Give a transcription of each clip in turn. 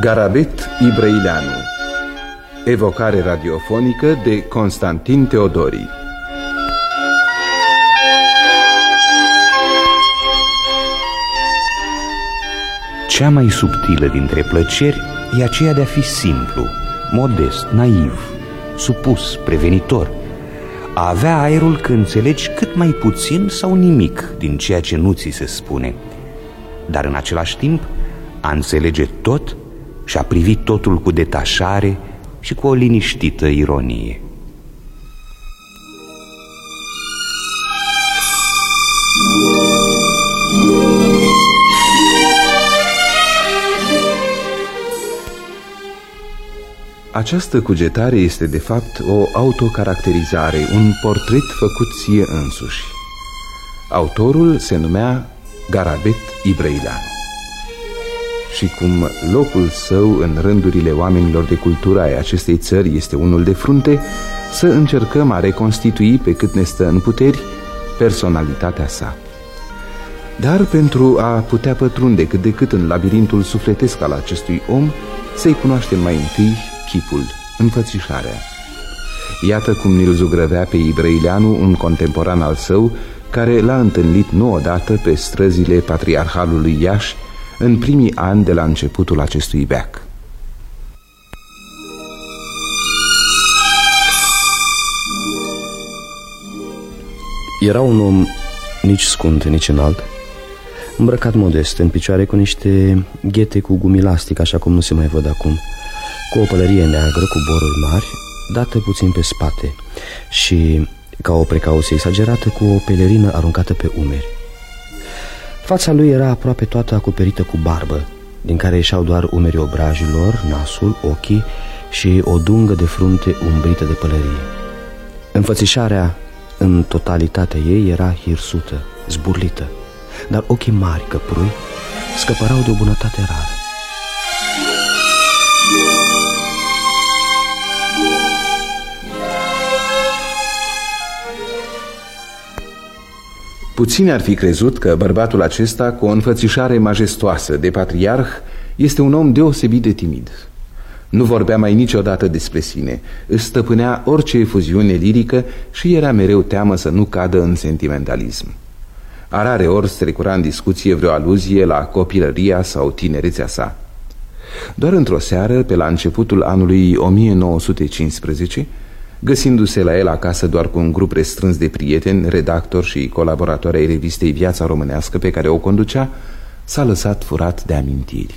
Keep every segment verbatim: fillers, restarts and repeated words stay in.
Garabet Ibrăileanu. Evocare radiofonică de Constantin Teodori. Cea mai subtilă dintre plăceri e aceea de a fi simplu, modest, naiv, supus, prevenitor, a avea aerul că înțelegi cât mai puțin sau nimic din ceea ce nu ți se spune, dar în același timp a înțelege tot și a privi totul cu detașare și cu o liniștită ironie. Această cugetare este de fapt o autocaracterizare, un portret făcut ție însuși. Autorul se numea Garabet Ibrăileanu. Și cum locul său în rândurile oamenilor de cultură ai acestei țări este unul de frunte, să încercăm a reconstitui pe cât ne stă în puteri personalitatea sa. Dar pentru a putea pătrunde cât de cât în labirintul sufletesc al acestui om, să-i cunoaștem mai întâi chipul, înfățișarea. Iată cum ni-l zugrăvea pe Ibrăileanu un contemporan al său, care l-a întâlnit nu odată pe străzile Patriarhalului Iași în primii ani de la începutul acestui veac. Era un om nici scund, nici înalt, îmbrăcat modest, în picioare cu niște ghete cu gumilastic, așa cum nu se mai văd acum, cu o pălărie neagră cu boruri mari, dată puțin pe spate și, ca o precauție exagerată, cu o pelerină aruncată pe umeri. Fața lui era aproape toată acoperită cu barbă, din care ieșeau doar umerii obrajilor, nasul, ochii și o dungă de frunte umbrită de pălărie. Înfățișarea, în totalitatea ei, era hirsută, zburlită, dar ochii mari, căprui, scăpărau de o bunătate rară. Puțini ar fi crezut că bărbatul acesta, cu o înfățișare majestoasă de patriarh, este un om deosebit de timid. Nu vorbea mai niciodată despre sine, își stăpânea orice efuziune lirică și era mereu teamă să nu cadă în sentimentalism. A rare ori strecura în discuție vreo aluzie la copilăria sau tinerețea sa. Doar într-o seară, pe la începutul anului o mie nouă sute cincisprezece, găsindu-se la el acasă doar cu un grup restrâns de prieteni, redactori și colaboratori ai revistei Viața Românească pe care o conducea, s-a lăsat furat de amintiri.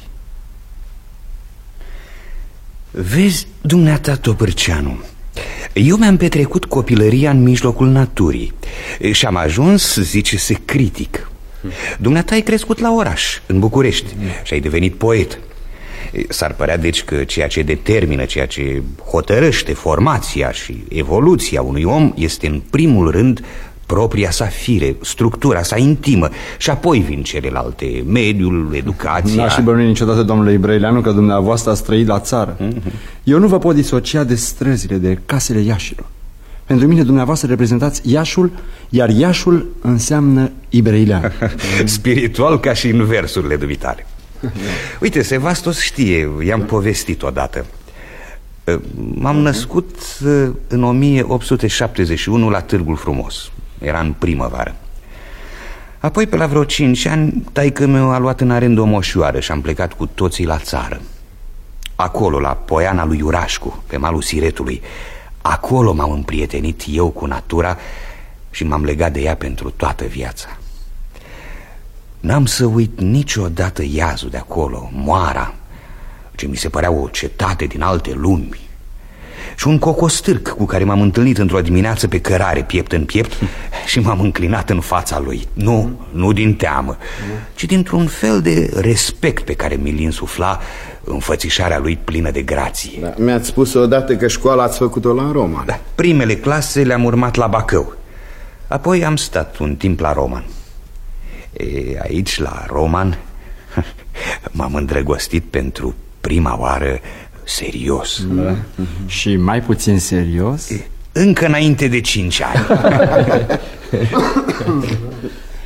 Vezi, dumneata Topârceanu, eu mi-am petrecut copilăria în mijlocul naturii și am ajuns, zice-se, critic. Dumneata ai crescut la oraș, în București, și ai devenit poet. S-ar părea deci că ceea ce determină, ceea ce hotărăște formația și evoluția unui om este în primul rând propria sa fire, structura sa intimă, și apoi vin celelalte, mediul, educația. N-aș fi bănuit niciodată, domnule Ibrăileanu, că dumneavoastră ați trăit la țară. Mm-hmm. Eu nu vă pot disocia de străzile, de casele Iașilor. Pentru mine dumneavoastră reprezentați Iașul, iar Iașul înseamnă Ibrăileanu. Spiritual ca și în versurile dumitale. Uite, Sevastos știe, i-am povestit odată. M-am născut în o mie opt sute șaptezeci și unu la Târgul Frumos. Era în primăvară. Apoi, pe la vreo cinci ani, taică-meu a luat în arendă o moșoară și am plecat cu toții la țară. Acolo, la Poiana lui Iurașcu, pe malul Siretului, acolo m-am împrietenit eu cu natura și m-am legat de ea pentru toată viața. N-am să uit niciodată Iazul de acolo, Moara, ce mi se părea o cetate din alte lumi, și un cocostârc cu care m-am întâlnit într-o dimineață pe cărare, piept în piept, și m-am înclinat în fața lui. Nu, nu din teamă, ci dintr-un fel de respect pe care mi-l insufla înfățișarea lui plină de grație. Da, mi-ați spus odată că școala ați făcut-o la Roman. Da, primele clase le-am urmat la Bacău. Apoi am stat un timp la Roman. E, aici, la Roman, m-am îndrăgostit pentru prima oară serios. Da. Și mai puțin serios? Încă înainte de cinci ani.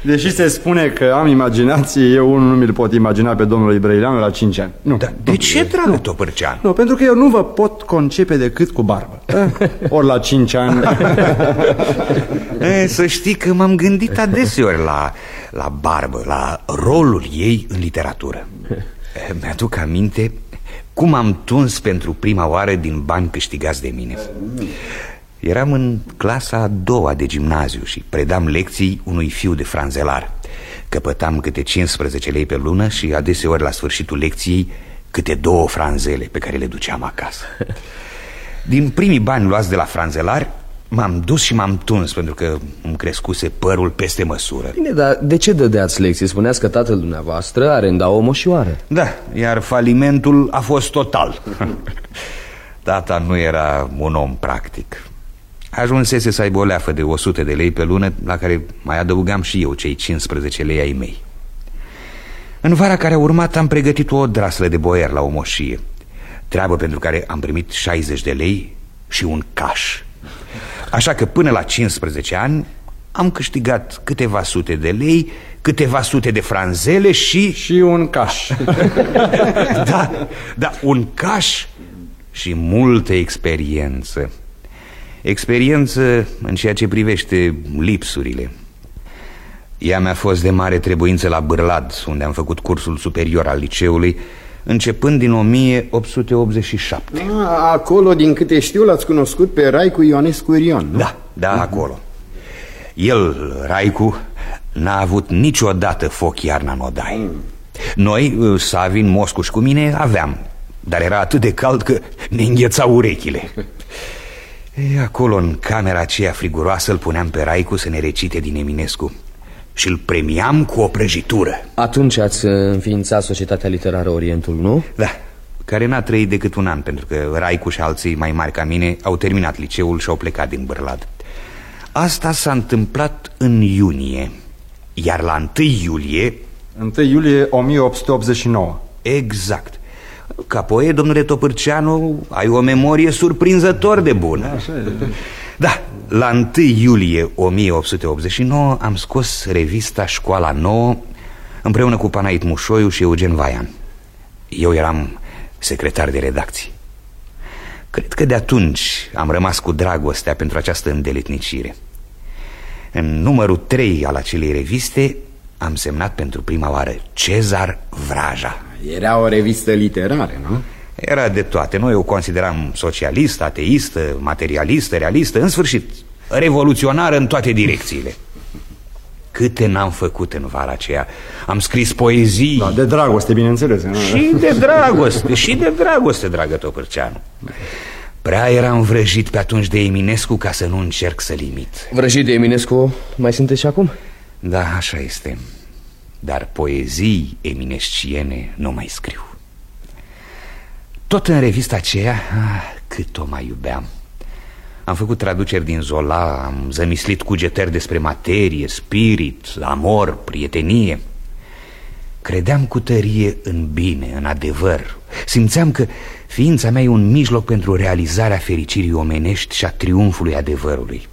Deși se spune că am imaginație, eu unul nu mi-l pot imagina pe domnul Ibrăileanu la cinci ani. Nu. Da, de ce, dragă Topârceanu? Nu, pentru că eu nu vă pot concepe decât cu barbă. Ori la cinci ani. E, să știi că m-am gândit adeseori la, la barbă, la rolul ei în literatură. Mi-aduc aminte cum am tuns pentru prima oară din bani câștigați de mine. Eram în clasa a doua de gimnaziu și predam lecții unui fiu de franzelar. Căpătam câte cincisprezece lei pe lună și adeseori la sfârșitul lecției câte două franzele pe care le duceam acasă. Din primii bani luați de la franzelar m-am dus și m-am tuns pentru că îmi crescuse părul peste măsură. Bine, dar de ce dădeați lecții? Spuneați că tatăl dumneavoastră arenda o moșioară. Da, iar falimentul a fost total. Tata nu era un om practic. Ajunsese să aibă o leafă de o sută de lei pe lună, la care mai adăugam și eu cei cincisprezece lei ai mei. În vara care a urmat am pregătit o odraslă de boier la o moșie, treabă pentru care am primit șaizeci de lei și un caș. Așa că până la cincisprezece ani am câștigat câteva sute de lei, câteva sute de franzele și... Și un caș. Da, da, un caș și multă experiență. Experiență în ceea ce privește lipsurile. Ea mi-a fost de mare trebuință la Bârlad, unde am făcut cursul superior al liceului, începând din o mie opt sute optzeci și șapte. A, acolo, din câte știu, l-ați cunoscut pe Raicu Ionescu Irion, nu? Da, da, acolo. El, Raicu, n-a avut niciodată foc iarna în odaie. mm. Noi, Savin, Moscu și cu mine aveam, dar era atât de cald că ne înghețau urechile. E, acolo, în camera aceea friguroasă, îl puneam pe Raicu să ne recite din Eminescu și îl premiam cu o prăjitură. Atunci ați înființat Societatea Literară Orientul, nu? Da, care n-a trăit decât un an, pentru că Raicu și alții mai mari ca mine au terminat liceul și au plecat din Bârlad. Asta s-a întâmplat în iunie, iar la întâi iulie... întâi iulie o mie opt sute optzeci și nouă. Exact. Ca poet, domnule Topârceanu, ai o memorie surprinzător de bună. Așa e. Da, la întâi iulie o mie opt sute optzeci și nouă am scos revista Școala Nouă împreună cu Panait Mușoiu și Eugen Vaian. Eu eram secretar de redacție. Cred că de atunci am rămas cu dragostea pentru această îndeletnicire. În numărul trei al acelei reviste am semnat pentru prima oară Cezar Vraja. Era o revistă literară, nu? Era de toate. Noi o consideram socialistă, ateistă, materialistă, realistă, în sfârșit, revoluționară în toate direcțiile. Câte n-am făcut în vara aceea. Am scris poezii. Da, de dragoste, bineînțeles. Nu? Și de dragoste, și de dragoste, dragă Topârceanu. Prea eram vrăjit pe atunci de Eminescu ca să nu încerc să-l imit. Vrăjit de Eminescu mai sunteți și acum? Da, așa este. Dar poezii eminesciene nu mai scriu. Tot în revista aceea, ah, cât o mai iubeam. Am făcut traduceri din Zola, am zămislit cugetări despre materie, spirit, amor, prietenie. Credeam cu tărie în bine, în adevăr. Simțeam că ființa mea e un mijloc pentru realizarea fericirii omenești și a triumfului adevărului.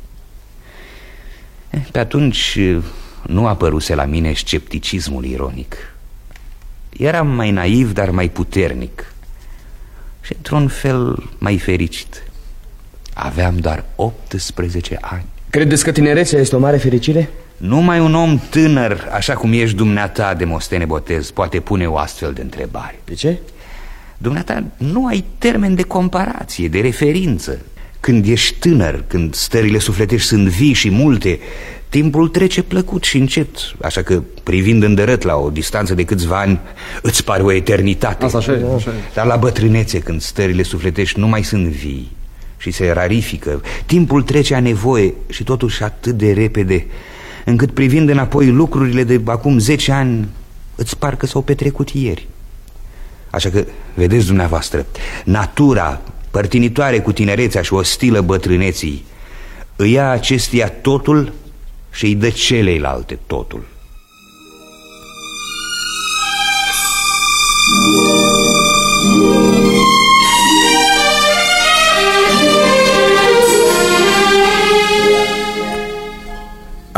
Pe atunci nu apăruse la mine scepticismul ironic. Eram mai naiv, dar mai puternic și într-un fel mai fericit. Aveam doar optsprezece ani. Credeți că tinerețea este o mare fericire? Numai un om tânăr, așa cum ești dumneata, Demostene Botez, poate pune o astfel de întrebare. De ce? Dumneata nu ai termen de comparație, de referință. Când ești tânăr, când stările sufletești sunt vii și multe, timpul trece plăcut și încet. Așa că, privind îndărât la o distanță de câțiva ani, îți pare o eternitate. Asta așa e, așa e. Dar la bătrânețe, când stările sufletești nu mai sunt vii și se rarifică, timpul trece a nevoie și totuși atât de repede, încât privind înapoi lucrurile de acum zece ani, îți par că s-au petrecut ieri. Așa că, vedeți dumneavoastră, natura părtinitoare cu tinerețea și ostilă bătrâneții îi ia acestia totul și îi dă celeilalte totul.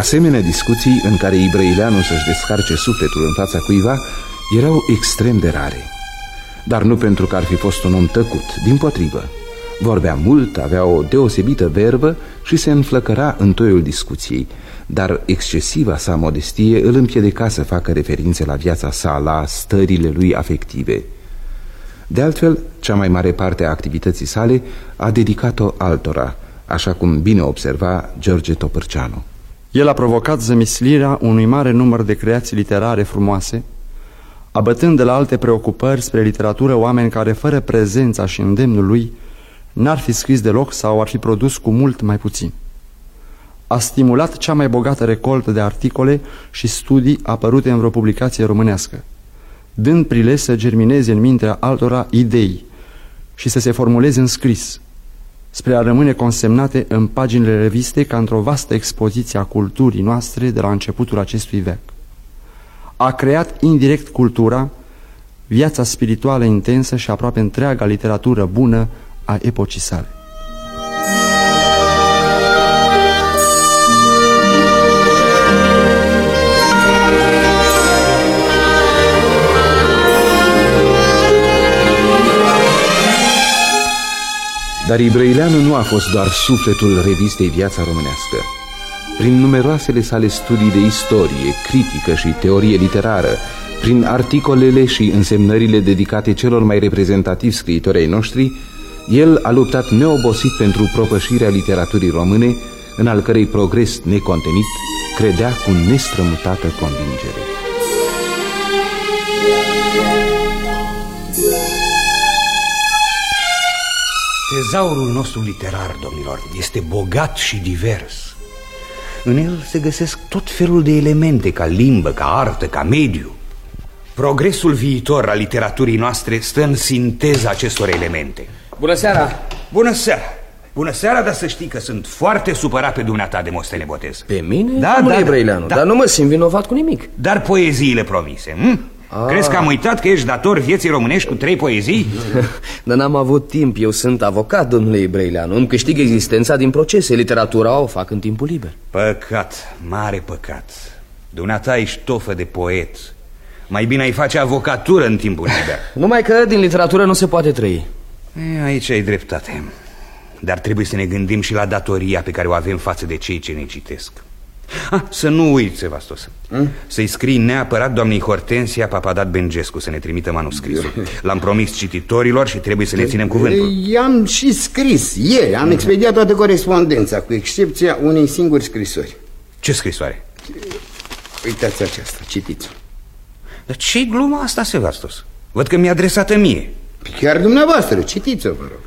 Asemenea discuții în care Ibrăileanu să-și descarce sufletul în fața cuiva erau extrem de rare. Dar nu pentru că ar fi fost un om tăcut, dimpotrivă. Vorbea mult, avea o deosebită verbă și se înflăcăra în toiul discuției, dar excesiva sa modestie îl împiedica să facă referințe la viața sa, la stările lui afective. De altfel, cea mai mare parte a activității sale a dedicat-o altora, așa cum bine observa George Topârceanu. El a provocat zămislirea unui mare număr de creații literare frumoase, abătând de la alte preocupări spre literatură oameni care, fără prezența și îndemnul lui, n-ar fi scris deloc sau ar fi produs cu mult mai puțin. A stimulat cea mai bogată recoltă de articole și studii apărute în vreo publicație românească, dând prilej să germineze în mintea altora idei și să se formuleze în scris, spre a rămâne consemnate în paginile revistei ca într-o vastă expoziție a culturii noastre de la începutul acestui veac. A creat indirect cultura, viața spirituală intensă și aproape întreaga literatură bună a epocii sale. Dar Ibrăileanu nu a fost doar sufletul revistei Viața Românească. Prin numeroasele sale studii de istorie, critică și teorie literară, prin articolele și însemnările dedicate celor mai reprezentativi scriitori ai noștri, el a luptat neobosit pentru propășirea literaturii române, în al cărei progres necontenit credea cu nestrămutată convingere. Tezaurul nostru literar, domnilor, este bogat și divers. În el se găsesc tot felul de elemente, ca limbă, ca artă, ca mediu. Progresul viitor al literaturii noastre stă în sinteza acestor elemente. Bună seara! Bună seara! Bună seara, dar să știi că sunt foarte supărat pe dumneata, Demostene Botez. Pe mine? Da, da, Ibrăileanu, da. Dar nu mă simt vinovat cu nimic. Dar poeziile promise, hm? Crezi că am uitat că ești dator vieții românești cu trei poezii? Dar n-am avut timp, eu sunt avocat, domnule Ibrăileanu. Îmi câștig existența din procese, literatura o fac în timpul liber. Păcat, mare păcat. Dumneata ești tofă de poet. Mai bine ai face avocatură în timpul liber. Numai că din literatură nu se poate trăi. E, aici ai dreptate. Dar trebuie să ne gândim și la datoria pe care o avem față de cei ce ne citesc. Ah, să nu uiți, Sevastos, hmm? Să-i scrii neapărat doamnei Hortensia Papadat Bengescu să ne trimită manuscrisul. L-am promis cititorilor și trebuie să le ținem cuvântul. I-am și scris ieri, am expediat toată corespondența, cu excepția unei singuri scrisori. Ce scrisoare? Uitați aceasta, citiți. Dar ce-i gluma asta, Sevastos? Văd că mi-a adresată mie. Chiar dumneavoastră, citiți-o, vă rog.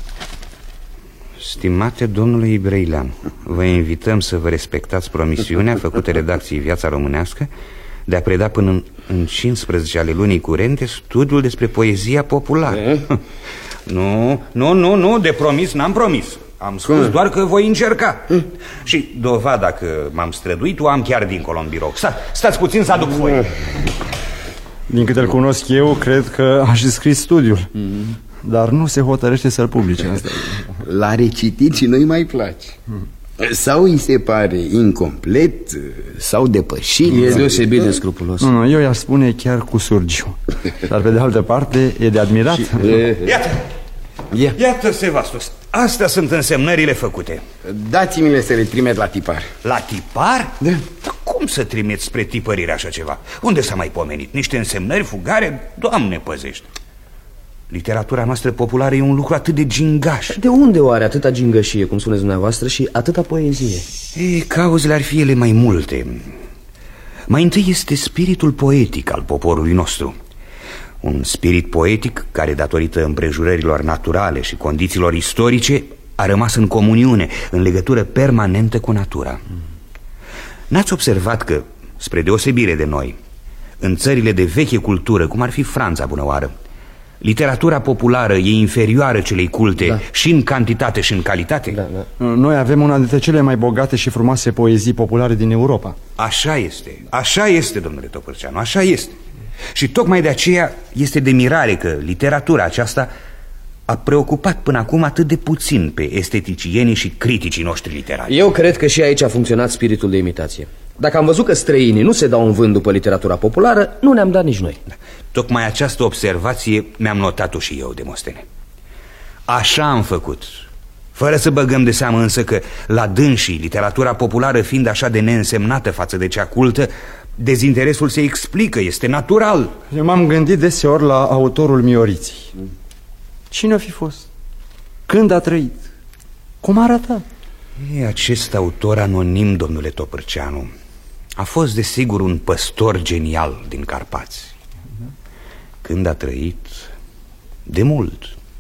Stimate domnule Ibrăileanu, vă invităm să vă respectați promisiunea făcută redacției Viața Românească de a preda până în, în cincisprezece ale lunii curente studiul despre poezia populară. Nu, nu, nu, nu, de promis n-am promis. Am spus Cum? doar că voi încerca. Mm. Și dovada că m-am străduit o am chiar dincolo în birou. Sta, Stați puțin să aduc foi. Din câte îl cunosc eu, cred că a și scris studiul. mm. Dar nu se hotărăște să-l publice asta. L-a recitit și nu-i mai place. mm. Sau îi se pare incomplet, sau depășit. E deosebit de scrupulos. Nu, nu, eu i-aș spune chiar cu surgiu. Dar pe de altă parte e de admirat. Și, e... Iată, Ia. Iată, Sevastos, astea sunt însemnările făcute. Dați-mi-le să le trimit la tipar. La tipar? Da. Dar cum să trimiți spre tipărire așa ceva? Unde s-a mai pomenit? Niște însemnări fugare? Doamne păzește! Literatura noastră populară e un lucru atât de gingaș. De unde oare atâta gingășie, cum spuneți dumneavoastră, și atâta poezie? E, cauzele ar fi ele mai multe. Mai întâi este spiritul poetic al poporului nostru. Un spirit poetic care, datorită împrejurărilor naturale și condițiilor istorice, a rămas în comuniune, în legătură permanentă cu natura. N-ați observat că, spre deosebire de noi, în țările de veche cultură, cum ar fi Franța bunăoară, literatura populară e inferioară celei culte, da, și în cantitate și în calitate? Da, da. Noi avem una dintre cele mai bogate și frumoase poezii populare din Europa. Așa este, așa este, domnule Topârceanu, așa este. Și tocmai de aceea este de mirare că literatura aceasta a preocupat până acum atât de puțin pe esteticienii și criticii noștri literari? Eu cred că și aici a funcționat spiritul de imitație. Dacă am văzut că străinii nu se dau în vânt după literatura populară, nu ne-am dat nici noi. Tocmai această observație mi-am notat-o și eu, Demostene. Așa am făcut, fără să băgăm de seamă însă că la dânsii, literatura populară fiind așa de neînsemnată față de cea cultă, dezinteresul se explică, este natural. Eu m-am gândit deseori la autorul Mioriții. Cine a fi fost? Când a trăit? Cum arăta? E, acest autor anonim, domnule Topârceanu, a fost desigur un păstor genial din Carpați. Când a trăit? De mult.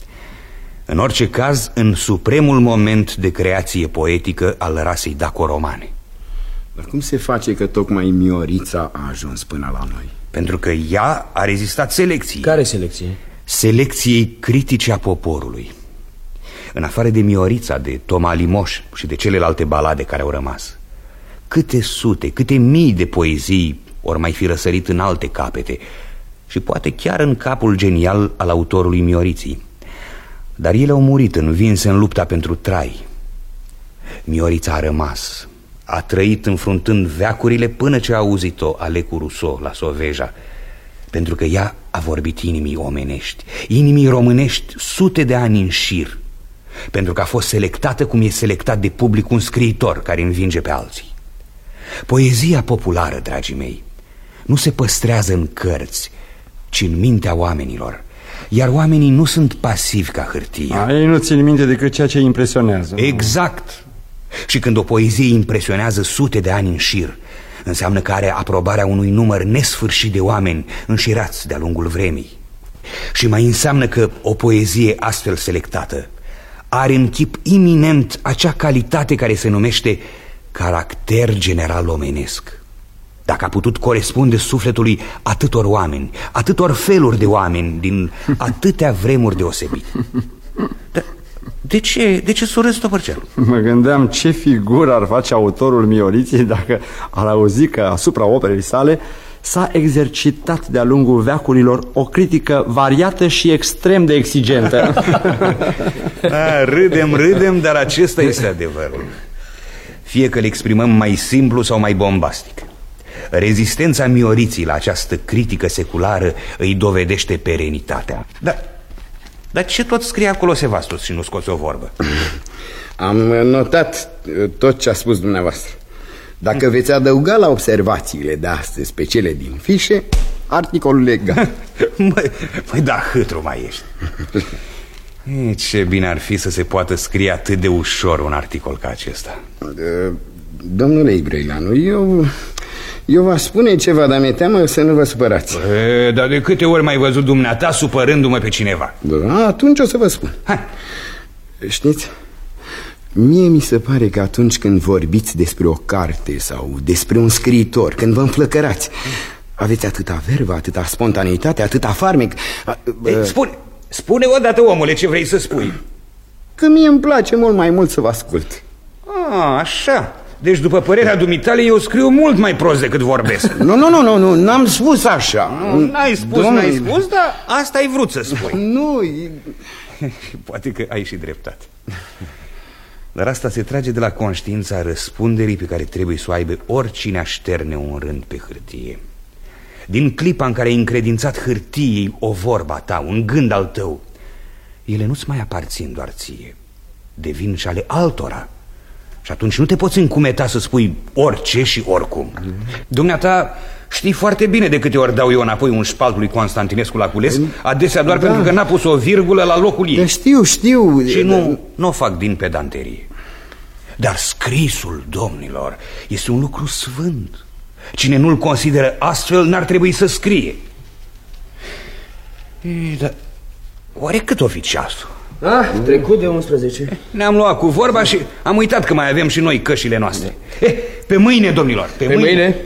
În orice caz, în supremul moment de creație poetică al rasei daco-romane. Dar cum se face că tocmai Miorița a ajuns până la noi? Pentru că ea a rezistat selecției. Care selecție? Selecției critice a poporului. În afară de Miorița, de Toma Limoș și de celelalte balade care au rămas, câte sute, câte mii de poezii ori mai fi răsărit în alte capete și poate chiar în capul genial al autorului Mioriții. Dar ele au murit învinse în lupta pentru trai. Miorița a rămas, a trăit înfruntând veacurile până ce a auzit-o Alecu Rousseau la Soveja, pentru că ea a vorbit inimii omenești, inimii românești sute de ani în șir, pentru că a fost selectată cum e selectat de public un scriitor care învinge pe alții. Poezia populară, dragii mei, nu se păstrează în cărți, ci în mintea oamenilor. Iar oamenii nu sunt pasivi ca hârtia. A, ei nu țin minte decât ceea ce îi impresionează. Exact. Și când o poezie impresionează sute de ani în șir, înseamnă că are aprobarea unui număr nesfârșit de oameni înșirați de-a lungul vremii. Și mai înseamnă că o poezie astfel selectată are în chip iminent acea calitate care se numește caracter general omenesc. Dacă a putut corespunde sufletului atâtor oameni, atâtor feluri de oameni din atâtea vremuri deosebite. Dar de ce, de ce s-o râzi, Topârceanu? Mă gândeam ce figură ar face autorul Mioriții dacă ar auzi că asupra operei sale s-a exercitat de-a lungul veacurilor o critică variată și extrem de exigentă. A, râdem, râdem, dar acesta este adevărul. Fie că le exprimăm mai simplu sau mai bombastic, rezistența Mioriții la această critică seculară îi dovedește perenitatea. Dar, dar ce tot scrie acolo, Sevastos, și nu scoți o vorbă? Am notat tot ce a spus dumneavoastră. Dacă veți adăuga la observațiile de astăzi pe cele din fișe, articolul legal. Măi, măi, da, hâtru mai ești. E, ce bine ar fi să se poată scrie atât de ușor un articol ca acesta. Domnule Ibrăileanu, eu... Eu v-aș spune ceva, dar mi-e teamă să nu vă supărați. E, dar de câte ori m-ai văzut dumneata supărându-mă pe cineva? Da, atunci o să vă spun. Hai. Știți, mie mi se pare că atunci când vorbiți despre o carte sau despre un scriitor, când vă înflăcărați, aveți atâta verbă, atâta spontaneitate, atâta farmec. Ei, spune, spune odată, omule, ce vrei să spui. Că mie îmi place mult mai mult să vă ascult. A, așa. Deci, după părerea dumitale, eu scriu mult mai prost decât vorbesc. Nu, nu, nu, nu, nu, n-am spus așa. Nu, n-ai spus, Domnul... n-ai spus, dar asta ai vrut să spui. Nu, e... Poate că ai și dreptate. Dar asta se trage de la conștiința răspunderii pe care trebuie să o aibă oricine așterne un rând pe hârtie. Din clipa în care ai încredințat hârtiei o vorba ta, un gând al tău, ele nu-ți mai aparțin doar ție, devin și ale altora. Și atunci nu te poți încumeta să spui orice și oricum. Dumneata știi foarte bine de câte ori dau eu înapoi un șpalt lui Constantinescu la cules, adesea doar da. pentru că n-a pus o virgulă la locul ei. Da, știu, știu. Și nu, nu o fac din pedanterie. Dar scrisul, domnilor, este un lucru sfânt. Cine nu-l consideră astfel n-ar trebui să scrie. E, dar oare cât o fi ceasul? Ah, trecut de unsprezece. Ne-am luat cu vorba și am uitat că mai avem și noi cășile noastre. Eh, pe mâine, domnilor, pe, pe mâine, mâine.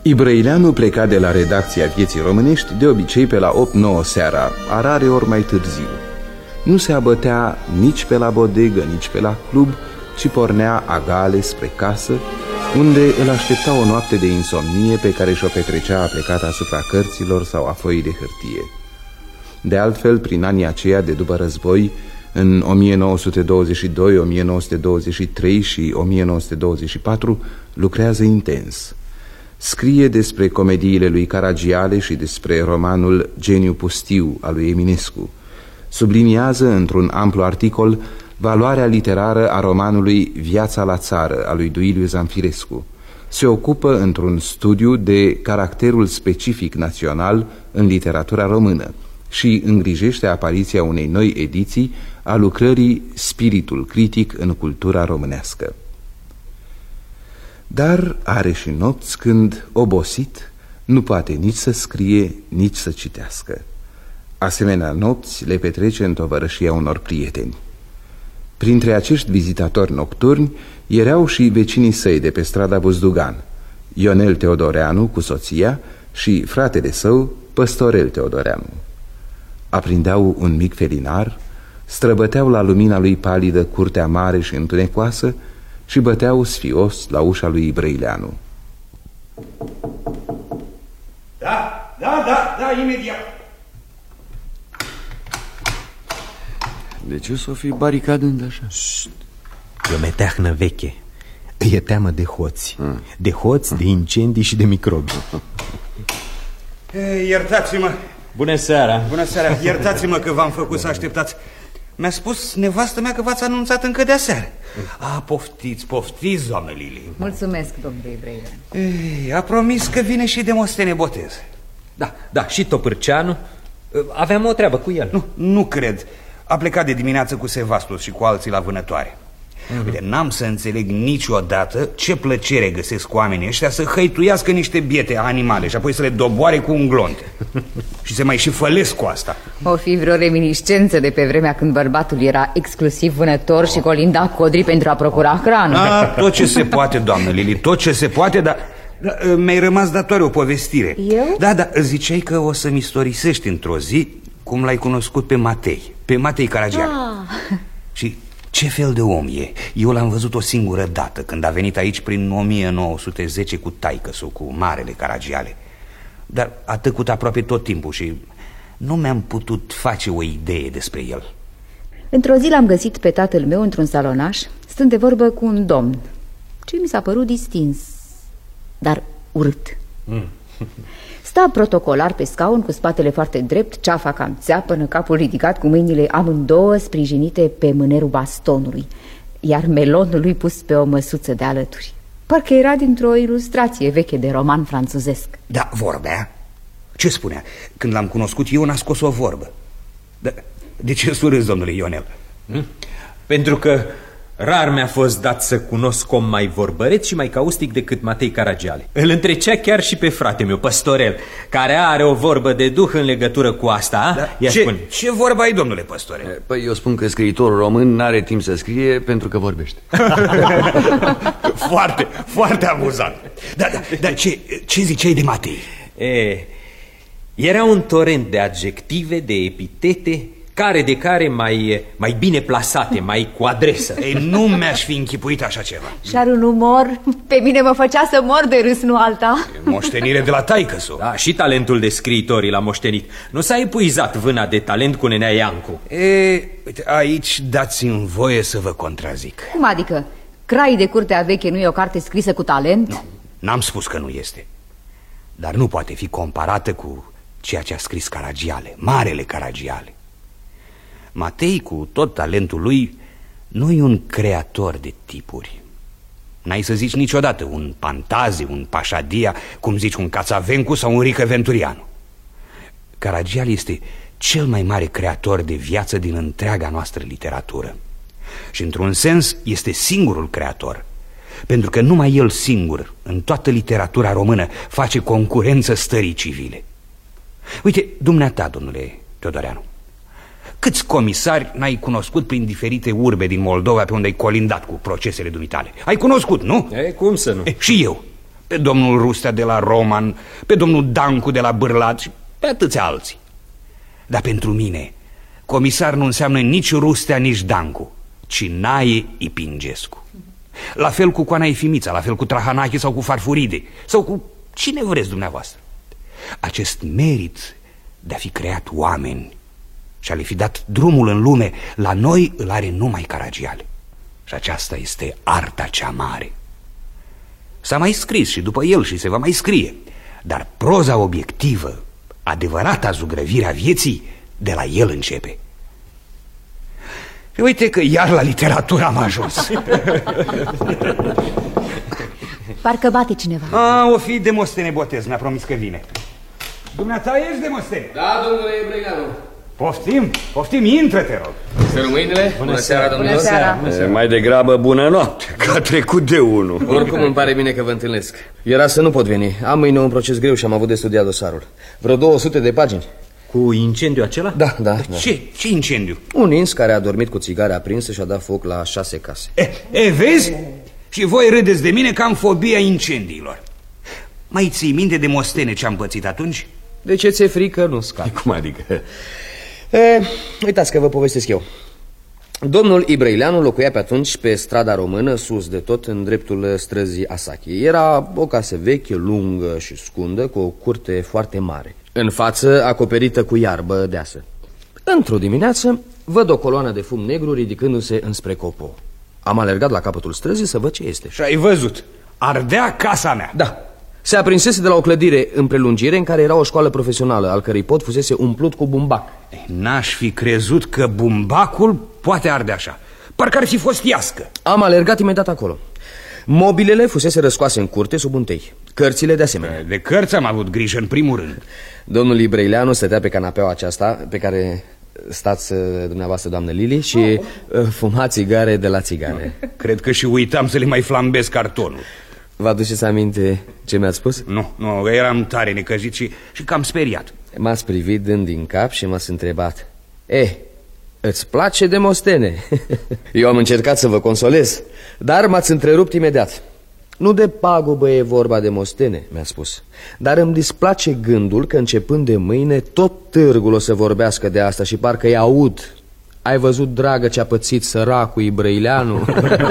Ibrăileanu pleca de la redacția Vieții Românești de obicei pe la opt nouă seara, a rare ori mai târziu. Nu se abătea nici pe la bodegă, nici pe la club, ci pornea agale spre casă, unde îl aștepta o noapte de insomnie pe care și-o petrecea aplecată asupra cărților sau a foii de hârtie. De altfel, prin anii aceia de după război, în o mie nouă sute douăzeci și doi, o mie nouă sute douăzeci și trei și o mie nouă sute douăzeci și patru, lucrează intens. Scrie despre comediile lui Caragiale și despre romanul Geniu pustiu al lui Eminescu. Subliniază într-un amplu articol valoarea literară a romanului Viața la țară al lui Duiliu Zanfirescu. Se ocupă într-un studiu de caracterul specific național în literatura română și îngrijește apariția unei noi ediții a lucrării Spiritul critic în cultura românească. Dar are și nopți când, obosit, nu poate nici să scrie, nici să citească. Asemenea nopți le petrece în tovărășia unor prieteni. Printre acești vizitatori nocturni erau și vecinii săi de pe strada Buzdugan, Ionel Teodoreanu cu soția și fratele său, Păstorel Teodoreanu. Aprindeau un mic felinar, străbăteau la lumina lui palidă curtea mare și întunecoasă și băteau sfios la ușa lui Ibrăileanu. Da, da, da, da, imediat. De ce s-o fi baricadând așa? Șt. E o meteahnă veche. E teamă de hoți. mm. De hoți, de incendii și de microbi. Iertați-mă. Bună seara. Bună seara, iertați-mă că v-am făcut să așteptați. Mi-a spus nevastă mea că v-ați anunțat încă de aseară. A, poftiți, poftiți, doamnă Lili. Mulțumesc, domnule Ibrăileanu. A promis că vine și Demostene Botez. Da, da, și Topârceanu. Aveam o treabă cu el. Nu, nu cred. A plecat de dimineață cu Sevastus și cu alții la vânătoare. uh-huh. Uite, n-am să înțeleg niciodată ce plăcere găsesc oamenii ăștia să hăituiască niște biete animale și apoi să le doboare cu un glonte. Și se mai și fălesc cu asta. O fi vreo reminiscență de pe vremea când bărbatul era exclusiv vânător oh. și colinda codrii pentru a procura hrană. A, tot ce se poate, doamnă Lili, tot ce se poate, dar... Da, mi-ai rămas datoare o povestire. Eu? Da, da, ziceai că o să-mi istorisești într-o zi cum l-ai cunoscut pe Matei. Pe Matei Caragiale. ah. Și ce fel de om e? Eu l-am văzut o singură dată când a venit aici prin o mie nouă sute zece cu taică-su, cu marele Caragiale. Dar a tăcut aproape tot timpul și nu mi-am putut face o idee despre el. Într-o zi l-am găsit pe tatăl meu într-un salonaș, stând de vorbă cu un domn, ce mi s-a părut distins, dar urât. mm. Sta protocolar pe scaun, cu spatele foarte drept, ceafa cam țeapănă, capul ridicat, cu mâinile amândouă sprijinite pe mânerul bastonului, iar melonul lui pus pe o măsuță de alături. Parcă era dintr-o ilustrație veche de roman franțuzesc. Da, vorbea? Ce spunea? Când l-am cunoscut eu n-a scos o vorbă. Da, de ce surâzi, domnule Ionel? Hmm? Pentru că rar mi-a fost dat să cunosc om mai vorbăreț și mai caustic decât Matei Caragiale. Îl întrecea chiar și pe frate meu, Păstorel, care are o vorbă de duh în legătură cu asta. Da. Ce, ce vorba ai, domnule Păstorel? Păi eu spun că scriitorul român n-are timp să scrie pentru că vorbește. Foarte, foarte amuzant. Da, da, da, ce, ce ziceai de Matei? E, era un torent de adjective, de epitete, care de care mai, mai bine plasate, mai cu adresă. Ei, nu mi-aș fi închipuit așa ceva. Și-ar un umor, pe mine mă făcea să mor de râs, nu alta. E moștenire de la taică-su. Da, și talentul de scriitorii l-a moștenit. Nu s-a epuizat vâna de talent cu nenea Iancu. E, uite, aici dați-mi voie să vă contrazic. Cum adică? Crai de curtea veche nu e o carte scrisă cu talent? Nu, n-am spus că nu este. Dar nu poate fi comparată cu ceea ce a scris Caragiale, marele Caragiale. Matei, cu tot talentul lui, nu e un creator de tipuri. N-ai să zici niciodată un Pantazi, un Pașadia, cum zici un Cațavencu sau un Rică Venturianu. Caragiale este cel mai mare creator de viață din întreaga noastră literatură. Și într-un sens este singurul creator, pentru că numai el singur, în toată literatura română, face concurență stării civile. Uite, dumneata, domnule Teodoreanu, câți comisari n-ai cunoscut prin diferite urbe din Moldova pe unde ai colindat cu procesele dumitale? Ai cunoscut, nu? E, cum să nu? E, și eu. pe domnul Rustea de la Roman, pe domnul Dancu de la Bârlat și pe atâția alții. Dar pentru mine, comisar nu înseamnă nici Rustea, nici Dancu, ci Nae Ipingescu. La fel cu Coana Efimița, la fel cu Trahanache sau cu Farfuride, sau cu cine vreți dumneavoastră. Acest merit de a fi creat oameni și a le fi dat drumul în lume, la noi îl are numai Caragiale. Și aceasta este arta cea mare. S-a mai scris și după el și se va mai scrie, dar proza obiectivă, adevărata zugrăvire a vieții, de la el începe. Și uite că iar la literatură am ajuns. Parcă bate cineva. A, o fi Demostene Botez, mi-a promis că vine. Dumneata ești Demostene? Da, domnule Brăileanu. Poftim, poftim, intră, te rog. Să mâinile. Bună seara, domnule. Bună seara. Bună seara. Mai degrabă bună noapte, că a trecut de unul. Oricum îmi pare bine că vă întâlnesc. Era să nu pot veni. Am mâine un proces greu și am avut de studiat dosarul. Vreo două sute de pagini. Cu incendiu acela? Da, da, da. Ce? Ce incendiu? Un ins care a dormit cu țigare aprinsă și a dat foc la șase case. E, e vezi? Și voi râdeți de mine că am fobia incendiilor. Mai ții minte, Demostene, ce am pățit atunci? De ce ți-e frică, nu scapi. Cum adică? E, uitați că vă povestesc eu. Domnul Ibrăileanu locuia pe atunci pe strada română, sus de tot, în dreptul străzii Asachi. Era o casă veche, lungă și scundă, cu o curte foarte mare, în față acoperită cu iarbă deasă. Într-o dimineață văd o coloană de fum negru ridicându-se înspre Copo. Am alergat la capătul străzii să văd ce este. Și ai văzut, ardea casa mea. Da, se aprinsese de la o clădire în prelungire în care era o școală profesională, al cărei pod fusese umplut cu bumbac. N-aș fi crezut că bumbacul poate arde așa. Parcă ar fi fost iască. Am alergat imediat acolo. Mobilele fusese răscoase în curte sub un tei. Cărțile de asemenea. De cărți am avut grijă în primul rând. Domnul Ibrăileanu stătea pe canapeaua aceasta pe care stați dumneavoastră, doamnă Lili, și oh. fuma țigare de la țigare. Cred că și uitam să le mai flambez cartonul. Vă aduceți aminte ce mi-ați spus? Nu, nu, eram tare necăjit și, și cam speriat. M-ați privit dând din cap și m-ați întrebat: Eh, îți place Demostene? Eu am încercat să vă consolez, dar m-ați întrerupt imediat. Nu de pagubă e vorba, Demostene, mi-a spus, dar îmi displace gândul că începând de mâine tot târgul o să vorbească de asta și parcă-i aud. Ai văzut, dragă, ce-a pățit săracul Ibrăileanu?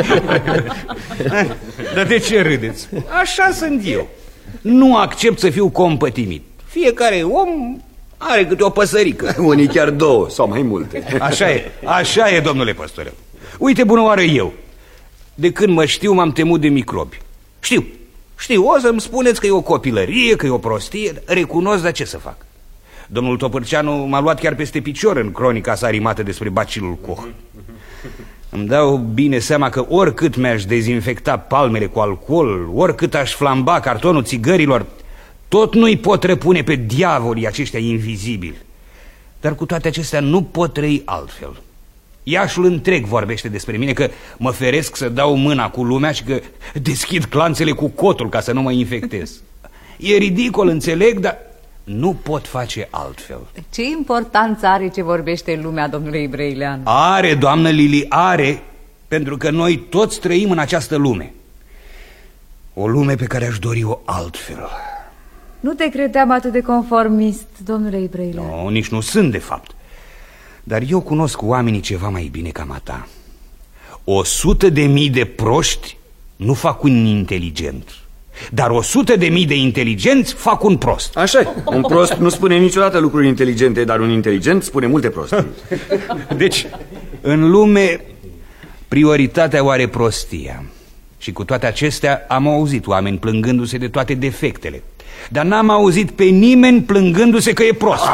Dar de ce râdeți? Așa sunt eu. Nu accept să fiu compătimit. Fiecare om are câte o păsărică. Unii chiar două sau mai multe. Așa e, așa e, domnule păstorel. Uite, bună oară, eu de când mă știu m-am temut de microbi. Știu, știu, o să-mi spuneți că e o copilărie, că e o prostie. Recunosc, dar ce să fac? Domnul Topârceanu m-a luat chiar peste picior în cronica sa arimată despre bacilul Koch. Îmi dau bine seama că oricât mi-aș dezinfecta palmele cu alcool, oricât aș flamba cartonul țigărilor, tot nu-i pot răpune pe diavolii aceștia invizibili. Dar cu toate acestea nu pot trăi altfel. Iașul întreg vorbește despre mine că mă feresc să dau mâna cu lumea și că deschid clanțele cu cotul ca să nu mă infectez. E ridicol, înțeleg, dar nu pot face altfel. Ce importanță are ce vorbește lumea, domnule Ibrăileanu? Are, doamnă Lili, are, pentru că noi toți trăim în această lume. O lume pe care aș dori-o altfel. Nu te credeam atât de conformist, domnule Ibrăileanu. No, nici nu sunt, de fapt. Dar eu cunosc oamenii ceva mai bine ca a ta. O sută de mii de proști nu fac un inteligent, dar o sută de mii de inteligenți fac un prost. Așa-i, un prost nu spune niciodată lucruri inteligente, dar un inteligent spune multe prostii. Deci, în lume, prioritatea o are prostia. Și cu toate acestea am auzit oameni plângându-se de toate defectele, dar n-am auzit pe nimeni plângându-se că e prost.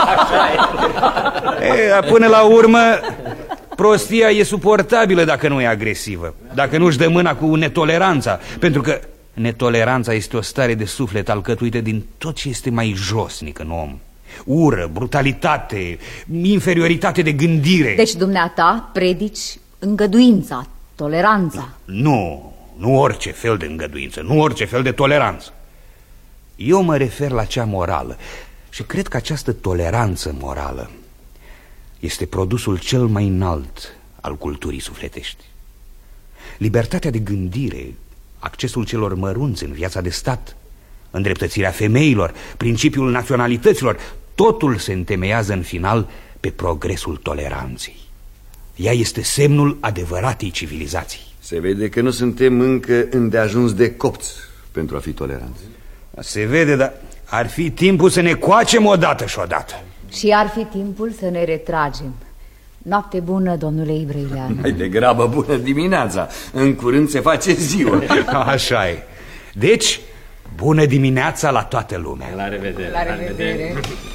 E, până la urmă, prostia e suportabilă dacă nu e agresivă, dacă nu-și dă mâna cu netoleranța, pentru că netoleranța este o stare de suflet alcătuită din tot ce este mai josnic în om. Ură, brutalitate, inferioritate de gândire. Deci dumneata predici îngăduința, toleranța. Nu, nu orice fel de îngăduință, nu orice fel de toleranță. Eu mă refer la cea morală și cred că această toleranță morală este produsul cel mai înalt al culturii sufletești. Libertatea de gândire, accesul celor mărunți în viața de stat, îndreptățirea femeilor, principiul naționalităților, totul se întemeiază în final pe progresul toleranței. Ea este semnul adevăratei civilizații. Se vede că nu suntem încă îndeajuns de copți pentru a fi toleranți. Se vede, dar ar fi timpul să ne coacem odată și odată. Și ar fi timpul să ne retragem. Noapte bună, domnule Ibrăileanu. Mai degrabă bună dimineața. În curând se face ziua. Așa e. Deci, bună dimineața la toată lumea. La revedere. La revedere.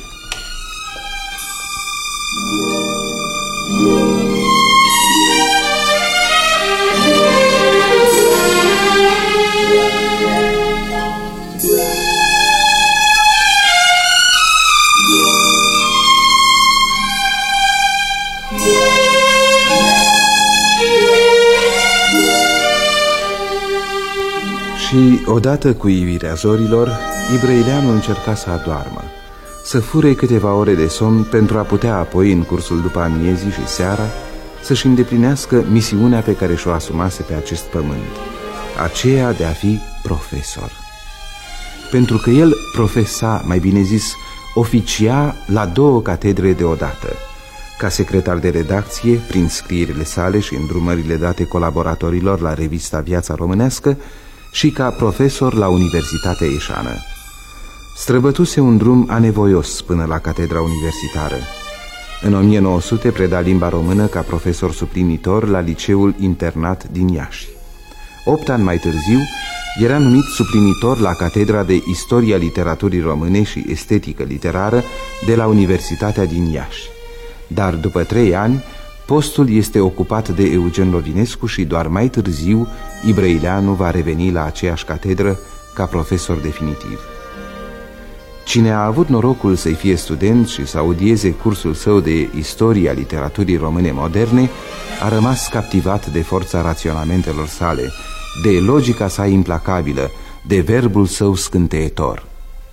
Și odată cu ivirea zorilor, Ibrăileanu încerca să adoarmă, să fure câteva ore de somn pentru a putea apoi, în cursul după amiezii și seara, să-și îndeplinească misiunea pe care și-o asumase pe acest pământ, aceea de a fi profesor. Pentru că el profesa, mai bine zis, oficia la două catedre deodată, ca secretar de redacție, prin scrierile sale și îndrumările date colaboratorilor la revista Viața Românească, și ca profesor la Universitatea Ieșană. Străbătuse un drum anevoios până la catedra universitară. În o mie nouă sute preda limba română ca profesor suplinitor la liceul internat din Iași. Opt ani mai târziu era numit suplinitor la catedra de Istoria Literaturii Române și Estetică Literară de la Universitatea din Iași. Dar după trei ani, postul este ocupat de Eugen Lovinescu și doar mai târziu Ibrăileanu va reveni la aceeași catedră ca profesor definitiv. Cine a avut norocul să-i fie student și să audieze cursul său de Istoria Literaturii Române Moderne a rămas captivat de forța raționamentelor sale, de logica sa implacabilă, de verbul său scânteietor.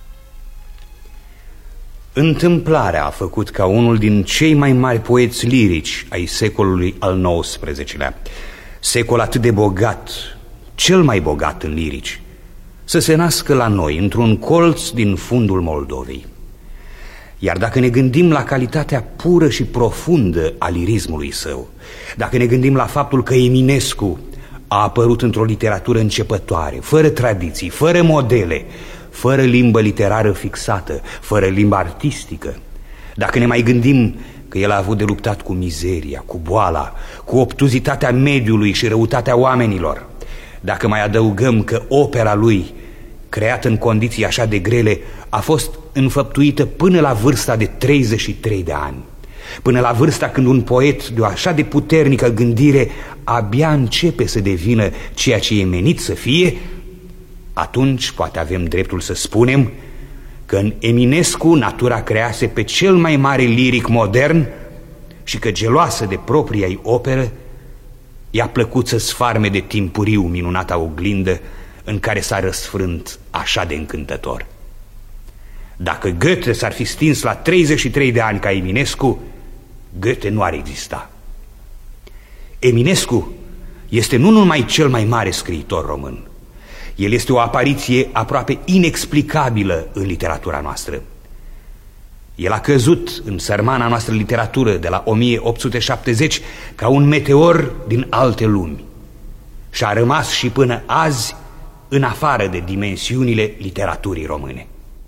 Întâmplarea a făcut ca unul din cei mai mari poeți lirici ai secolului al nouăsprezecelea, secol atât de bogat, cel mai bogat în lirici, să se nască la noi, într-un colț din fundul Moldovei. Iar dacă ne gândim la calitatea pură și profundă a lirismului său, dacă ne gândim la faptul că Eminescu a apărut într-o literatură începătoare, fără tradiții, fără modele, fără limbă literară fixată, fără limbă artistică, dacă ne mai gândim că el a avut de luptat cu mizeria, cu boala, cu obtuzitatea mediului și răutatea oamenilor, dacă mai adăugăm că opera lui, creată în condiții așa de grele, a fost înfăptuită până la vârsta de treizeci și trei de ani, până la vârsta când un poet de o așa de puternică gândire abia începe să devină ceea ce e menit să fie, atunci poate avem dreptul să spunem că în Eminescu natura crease pe cel mai mare liric modern și că, geloasă de propria-i operă, i-a plăcut să sfarme de timpuriu minunata oglindă în care s-a răsfrânt așa de încântător. Dacă Goethe s-ar fi stins la treizeci și trei de ani ca Eminescu, Goethe nu ar exista. Eminescu este nu numai cel mai mare scriitor român, el este o apariție aproape inexplicabilă în literatura noastră. El a căzut în sărmana noastră literatură de la o mie opt sute șaptezeci ca un meteor din alte lumi și a rămas și până azi în afară de dimensiunile literaturii române.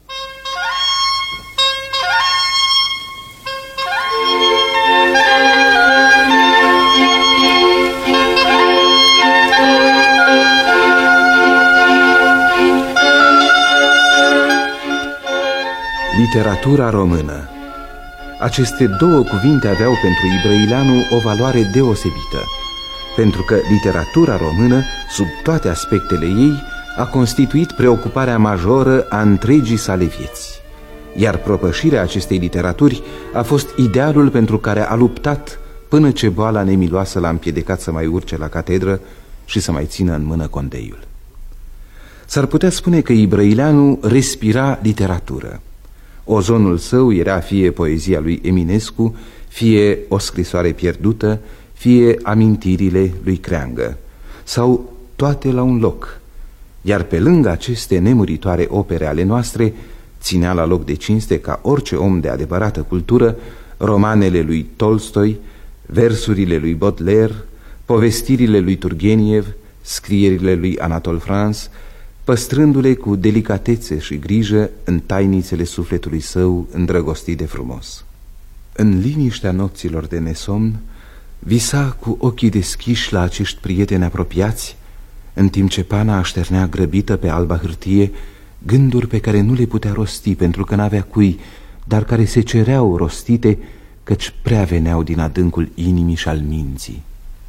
Literatura română. Aceste două cuvinte aveau pentru Ibrăileanu o valoare deosebită, pentru că literatura română, sub toate aspectele ei, a constituit preocuparea majoră a întregii sale vieți. Iar propășirea acestei literaturi a fost idealul pentru care a luptat până ce boala nemiloasă l-a împiedicat să mai urce la catedră și să mai țină în mână condeiul. S-ar putea spune că Ibrăileanu respira literatură. Ozonul său era fie poezia lui Eminescu, fie o scrisoare pierdută, fie amintirile lui Creangă, sau toate la un loc, iar pe lângă aceste nemuritoare opere ale noastre ținea la loc de cinste ca orice om de adevărată cultură romanele lui Tolstoi, versurile lui Baudelaire, povestirile lui Turgeniev, scrierile lui Anatole France, păstrându-le cu delicatețe și grijă în tainițele sufletului său îndrăgostit de frumos. În liniștea nopților de nesomn visa cu ochii deschiși la acești prieteni apropiați, în timp ce pana așternea grăbită pe alba hârtie gânduri pe care nu le putea rosti pentru că n-avea cui, dar care se cereau rostite, căci prea veneau din adâncul inimii și al minții.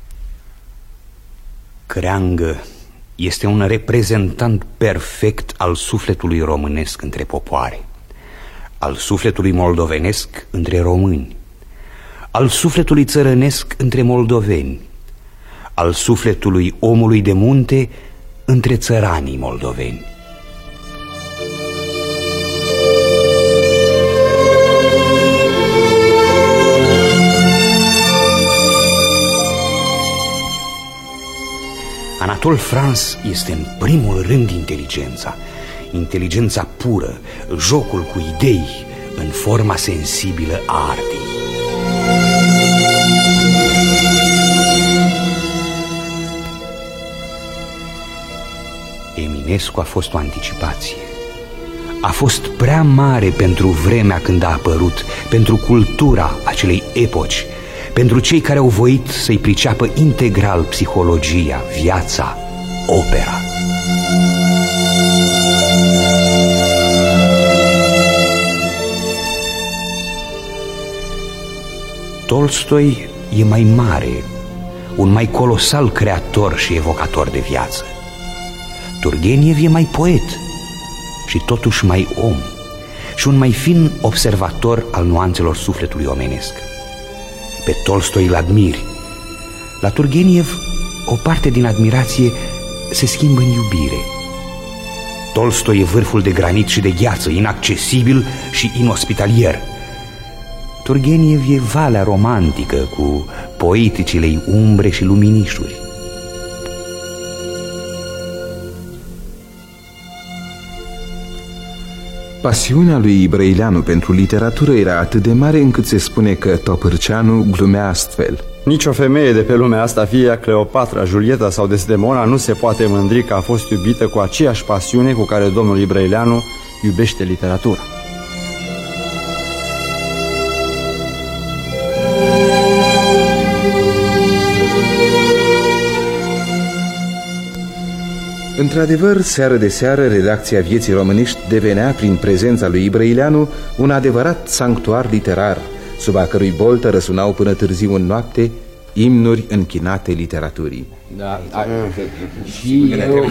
Creangă este un reprezentant perfect al sufletului românesc între popoare, al sufletului moldovenesc între români, al sufletului țărănesc între moldoveni, al sufletului omului de munte între țăranii moldoveni. Anatole France este în primul rând inteligența, inteligența pură, jocul cu idei în forma sensibilă a artei. Eminescu a fost o anticipație. A fost prea mare pentru vremea când a apărut, pentru cultura acelei epoci, pentru cei care au voit să-i priceapă integral psihologia, viața, opera. Tolstoi e mai mare, un mai colosal creator și evocator de viață. Turgeniev e mai poet și totuși mai om și un mai fin observator al nuanțelor sufletului omenesc. Pe Tolstoi îl admiri. La Turgeniev o parte din admirație se schimbă în iubire. Tolstoi e vârful de granit și de gheață, inaccesibil și inospitalier. Turgeniev e valea romantică cu poeticile umbre și luminișuri. Pasiunea lui Brăileanu pentru literatură era atât de mare încât se spune că Topârceanu glumea astfel: nici o femeie de pe lumea asta, fie ea Cleopatra, Julieta sau Desdemona, nu se poate mândri că a fost iubită cu aceeași pasiune cu care domnul Brăileanu iubește literatura. Într-adevăr, seară de seară, redacția Vieții Românești devenea, prin prezența lui Brăileanu, un adevărat sanctuar literar, sub a cărui boltă răsunau până târziu în noapte imnuri închinate literaturii. Da, a, și eu...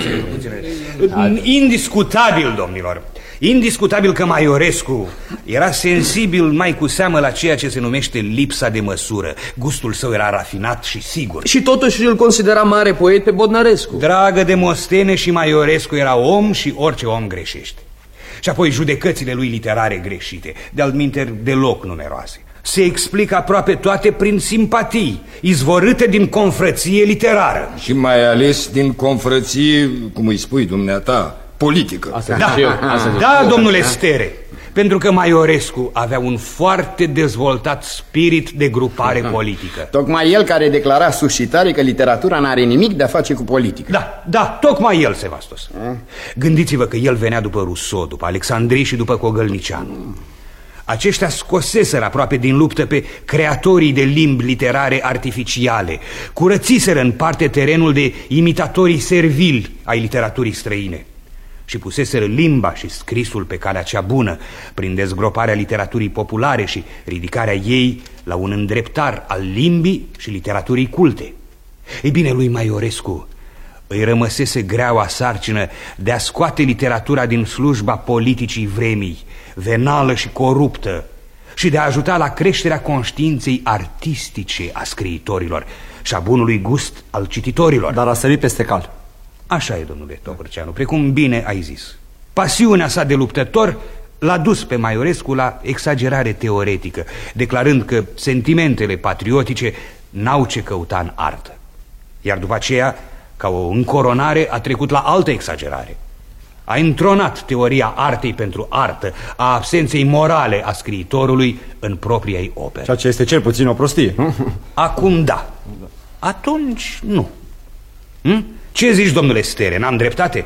Indiscutabil, domnilor, indiscutabil că Maiorescu era sensibil mai cu seamă la ceea ce se numește lipsa de măsură. Gustul său era rafinat și sigur. Și totuși îl considera mare poet pe Bodnarescu. Dragă de Mostene, și Maiorescu era om și orice om greșește. Și apoi judecățile lui literare greșite, de-altminteri deloc numeroase, se explică aproape toate prin simpatii izvorâte din confrăție literară. Și mai ales din confrăție, cum îi spui dumneata, politică. Asta da, Asta da domnule Stere, pentru că Maiorescu avea un foarte dezvoltat spirit de grupare politică. Tocmai el care declara sus și tare că literatura n-are nimic de a face cu politică. Da, da, tocmai el, Sevastos. Gândiți-vă că el venea după Rousseau, după Alexandrii și după Cogălnicianu. Aceștia scoseseră aproape din luptă pe creatorii de limbi literare artificiale, curățiseră în parte terenul de imitatorii servili ai literaturii străine și puseseră limba și scrisul pe calea cea bună, prin dezgroparea literaturii populare și ridicarea ei la un îndreptar al limbii și literaturii culte. Ei bine, lui Maiorescu îi rămăsese greaua sarcină de a scoate literatura din slujba politicii vremii, venală și coruptă, și de a ajuta la creșterea conștiinței artistice a scriitorilor și a bunului gust al cititorilor. Dar a sărit peste cal. Așa e, domnule Topârceanu, precum bine ai zis. Pasiunea sa de luptător l-a dus pe Maiorescu la exagerare teoretică, declarând că sentimentele patriotice n-au ce căuta în artă. Iar după aceea, ca o încoronare, a trecut la altă exagerare. A întronat teoria artei pentru artă, a absenței morale a scriitorului în propria ei operă. Ceea ce este cel puțin o prostie. Acum da, atunci nu. Hm? Ce zici, domnule Stere, n-am dreptate?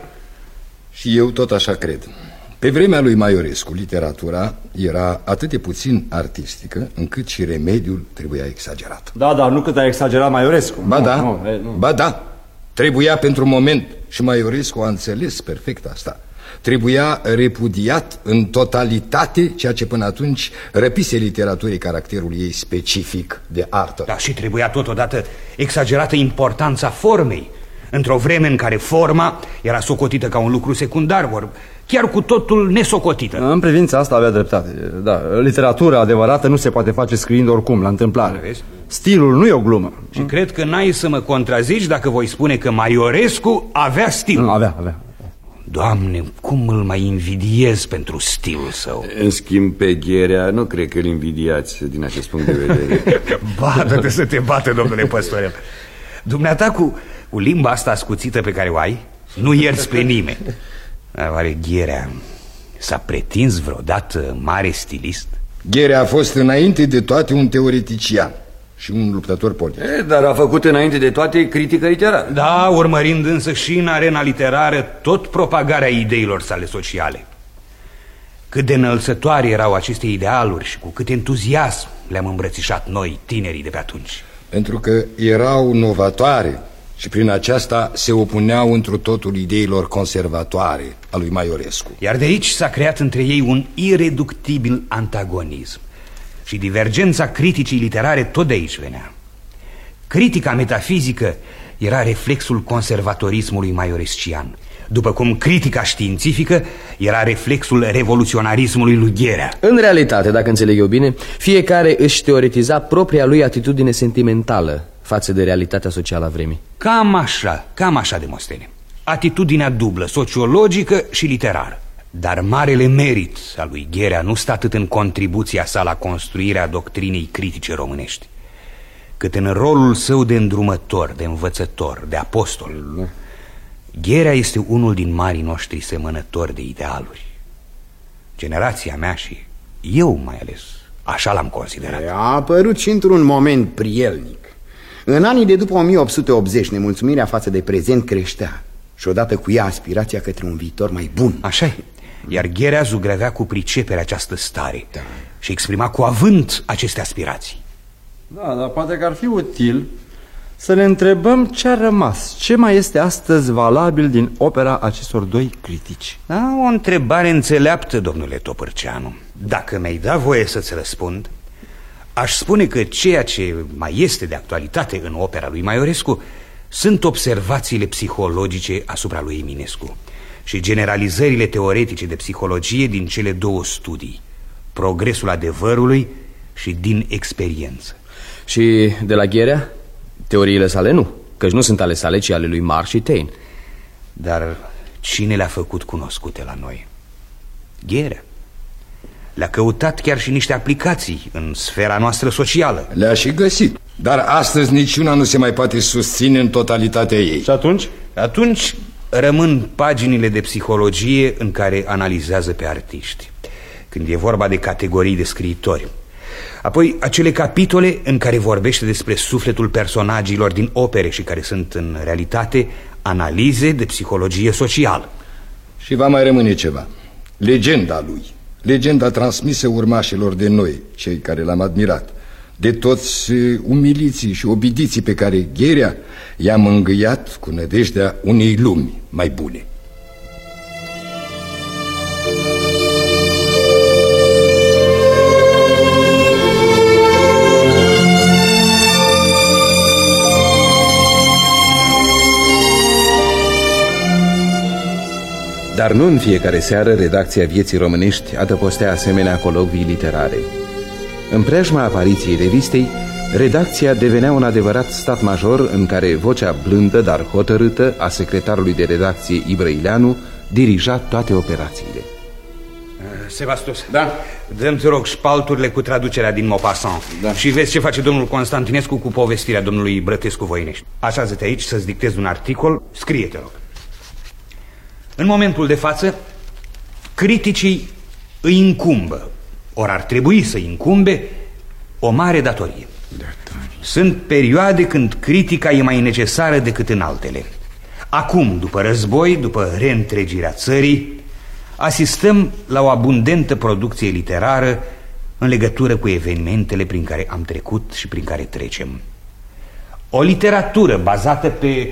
Și eu tot așa cred. Pe vremea lui Maiorescu, literatura era atât de puțin artistică încât și remediul trebuia exagerat. Da, da, nu cât a exagerat Maiorescu. Ba nu, da, nu, nu. ba da. Trebuia pentru moment, și Maiorescu a înțeles perfect asta, trebuia repudiat în totalitate ceea ce până atunci răpise literaturii caracterul ei specific de artă. Da, și trebuia totodată exagerată importanța formei, într-o vreme în care forma era socotită ca un lucru secundar, ori chiar cu totul nesocotită. În privința asta avea dreptate. Da, literatura adevărată nu se poate face scriind oricum, la întâmplare. Vezi? Stilul nu e o glumă. Și hmm? cred că n-ai să mă contrazici dacă voi spune că Maiorescu avea stil. Nu, avea, avea. Doamne, cum îl mai invidiez pentru stilul său. În schimb, pe Gherea nu cred că îl invidiați din acest punct de vedere. Bată-te să te bată, domnule Păstorel. Dumneata cu, cu limba asta ascuțită pe care o ai, nu ierți pe nimeni. Oare Gherea s-a pretins vreodată mare stilist? Gherea a fost înainte de toate un teoretician și un luptător politic. E, dar a făcut înainte de toate critică literară. Da, urmărind însă și în arena literară tot propagarea ideilor sale sociale. Cât de înălțătoare erau aceste idealuri și cu cât entuziasm le-am îmbrățișat noi, tinerii de pe atunci. Pentru că erau novatoare și prin aceasta se opuneau întru totul ideilor conservatoare a lui Maiorescu. Iar de aici s-a creat între ei un ireductibil antagonism. Și divergența criticii literare tot de aici venea. Critica metafizică era reflexul conservatorismului maiorescian, după cum critica științifică era reflexul revoluționarismului lui Gherea. În realitate, dacă înțeleg eu bine, fiecare își teoretiza propria lui atitudine sentimentală față de realitatea socială a vremii. Cam așa, cam așa, Demostene. Atitudinea dublă, sociologică și literară. Dar marele merit al lui Gherea nu stă atât în contribuția sa la construirea doctrinei critice românești, cât în rolul său de îndrumător, de învățător, de apostol. Gherea este unul din marii noștri semănători de idealuri. Generația mea și eu mai ales, așa l-am considerat. A apărut și într-un moment prielnic. În anii de după o mie opt sute optzeci, nemulțumirea față de prezent creștea și odată cu ea aspirația către un viitor mai bun. Așa-i. Iar Gherea zugrăvea cu pricepere această stare, da, și exprima cu avânt aceste aspirații. Da, dar poate că ar fi util să ne întrebăm ce a rămas, ce mai este astăzi valabil din opera acestor doi critici. Da, o întrebare înțeleaptă, domnule Topârceanu. Dacă mi-ai da voie să-ți răspund, aș spune că ceea ce mai este de actualitate în opera lui Maiorescu sunt observațiile psihologice asupra lui Eminescu și generalizările teoretice de psihologie din cele două studii, Progresul adevărului și Din experiență. Și de la Gherea? Teoriile sale nu, căci nu sunt ale sale, ci ale lui Marx și Taine. Dar cine le-a făcut cunoscute la noi? Gherea. Le-a căutat chiar și niște aplicații în sfera noastră socială. Le-a și găsit, dar astăzi niciuna nu se mai poate susține în totalitatea ei. Și atunci? Atunci rămân paginile de psihologie în care analizează pe artiști, când e vorba de categorii de scriitori. Apoi acele capitole în care vorbește despre sufletul personajelor din opere și care sunt în realitate analize de psihologie socială. Și va mai rămâne ceva. Legenda lui, legenda transmisă urmașilor de noi, cei care l-am admirat, de toți umiliții și obidiții pe care Gherea i-a mângâiat cu nădejdea unei lumi mai bune. Dar nu în fiecare seară redacția Vieții Românești adăpostea asemenea colocvii literare. În preajma apariției revistei, redacția devenea un adevărat stat major în care vocea blândă, dar hotărâtă, a secretarului de redacție Ibrăileanu dirija toate operațiile. Sebastos, da? Dă-mi, te rog, șpalturile cu traducerea din Maupassant, da. Și vezi ce face domnul Constantinescu cu povestirea domnului Brătescu Voinești. Așează-te aici să-ți dictez un articol. Scrie, te rog. În momentul de față, criticii îi incumbă, ori ar trebui să incumbe, o mare datorie. Sunt perioade când critica e mai necesară decât în altele. Acum, după război, după reîntregirea țării, asistăm la o abundentă producție literară în legătură cu evenimentele prin care am trecut și prin care trecem. O literatură bazată pe...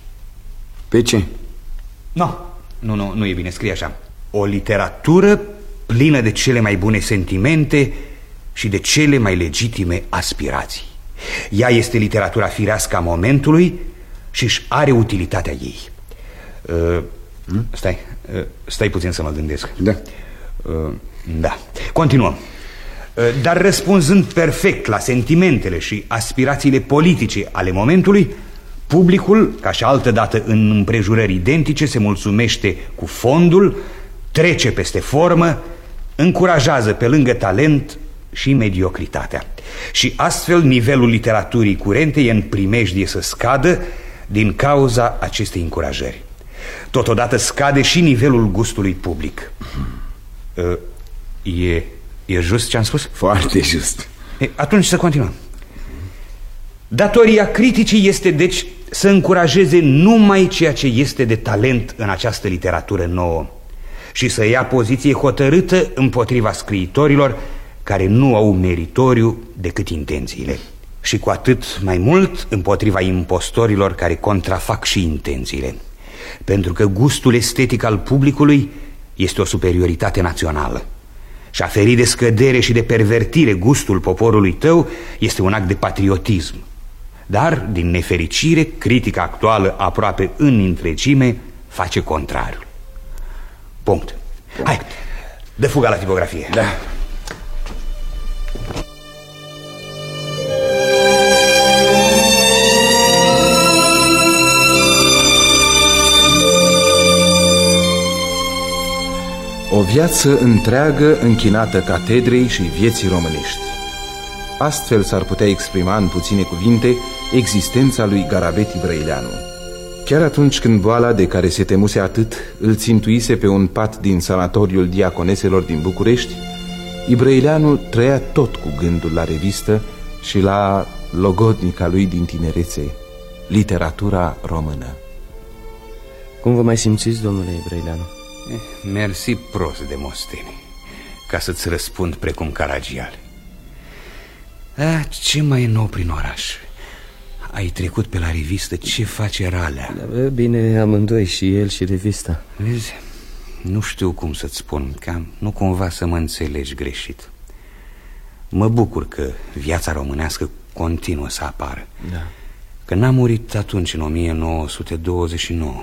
Pe ce? No, nu, nu, nu e bine, scrie așa. O literatură plină de cele mai bune sentimente și de cele mai legitime aspirații. Ea este literatura firească a momentului și își are utilitatea ei. uh, hmm? Stai, uh, stai puțin să mă gândesc. Da. uh, Da, continuăm. uh, Dar răspunzând perfect la sentimentele și aspirațiile politice ale momentului, publicul, ca și altădată în împrejurări identice, se mulțumește cu fondul, trece peste formă, încurajează pe lângă talent și mediocritatea. Și astfel nivelul literaturii curente e în primejdie să scadă din cauza acestei încurajări. Totodată scade și nivelul gustului public. uh, E, e just ce am spus? Foarte just. E, atunci să continuăm. Datoria criticii este deci să încurajeze numai ceea ce este de talent în această literatură nouă și să ia poziție hotărâtă împotriva scriitorilor care nu au meritoriu decât intențiile, și cu atât mai mult împotriva impostorilor care contrafac și intențiile, pentru că gustul estetic al publicului este o superioritate națională și a feri de scădere și de pervertire gustul poporului tău este un act de patriotism. Dar, din nefericire, critica actuală aproape în întregime face contrariul. Punct. Punct. Hai, dă fuga la tipografie. Da. O viață întreagă închinată catedrei și vieții românești. Astfel s-ar putea exprima în puține cuvinte existența lui Garabet Ibrăileanu. Chiar atunci când boala de care se temuse atât îl țintuise pe un pat din sanatoriul Diaconeselor din București, Ibrăileanu trăia tot cu gândul la revistă și la logodnica lui din tinerețe, literatura română. Cum vă mai simțiți, domnule Ibrăileanu? Eh, mersi prost de Mostene, ca să-ți răspund precum Caragiale. Ah, ce mai e nou prin oraș? Ai trecut pe la revistă, ce face Ralea? Da, bine, amândoi, și el și revista. Vezi, nu știu cum să-ți spun, ca nu cumva să mă înțelegi greșit. Mă bucur că viața românească continuă să apară, da. Că n-a murit atunci în o mie nouă sute douăzeci și nouă.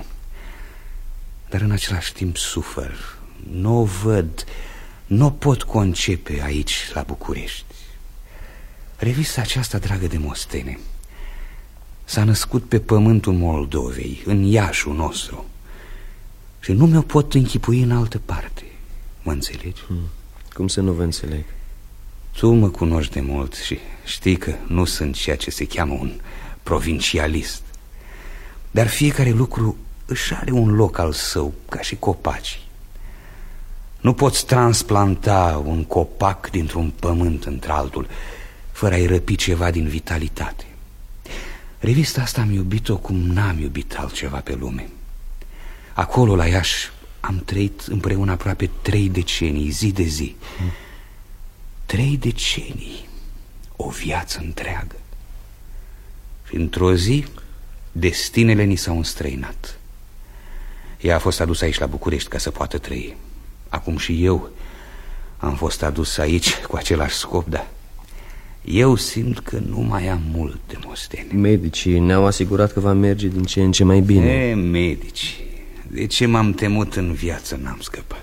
Dar în același timp sufăr. Nu o văd, nu o pot concepe aici la București. Revista aceasta, dragă de Mostene, s-a născut pe pământul Moldovei, în Iașul nostru, și nu mi-o pot închipui în altă parte. Mă înțelegi? Hmm. Cum să nu vă înțeleg? Tu mă cunoști de mult și știi că nu sunt ceea ce se cheamă un provincialist. Dar fiecare lucru își are un loc al său, ca și copacii. Nu poți transplanta un copac dintr-un pământ într-altul fără a-i răpi ceva din vitalitate. Revista asta am iubit-o cum n-am iubit altceva pe lume. Acolo, la Iași, am trăit împreună aproape trei decenii, zi de zi. hmm. Trei decenii, o viață întreagă. Și într-o zi, destinele ni s-au înstrăinat. Ea a fost adusă aici la București ca să poată trăi. Acum și eu am fost adus aici cu același scop, dar eu simt că nu mai am mult de Mostene. Medicii ne-au asigurat că va merge din ce în ce mai bine. E, medici, de ce m-am temut în viață n-am scăpat.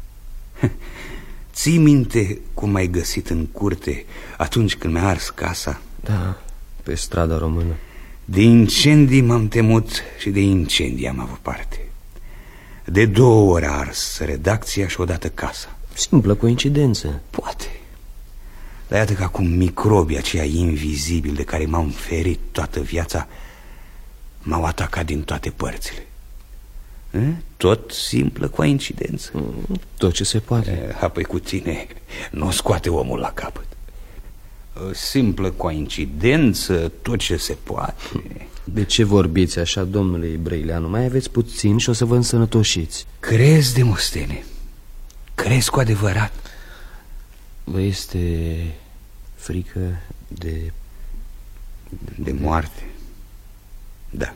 Ții minte cum ai găsit în curte atunci când mi-a ars casa? Da, pe strada română. De incendii m-am temut și de incendii am avut parte. De două ori a ars redacția și odată casa. Simplă coincidență. Poate. Dar iată că acum microbii aceia invizibili de care m-am ferit toată viața m-au atacat din toate părțile. E? Tot simplă coincidență. Tot ce se poate. E, apoi cu tine nu o scoate omul la capăt. O simplă coincidență, tot ce se poate. De ce vorbiți așa, domnule Ibrăileanu? Mai aveți puțin și o să vă însănătoșiți. Crezi, Demostene? Crezi cu adevărat? Vă este frică de... De moarte? Da.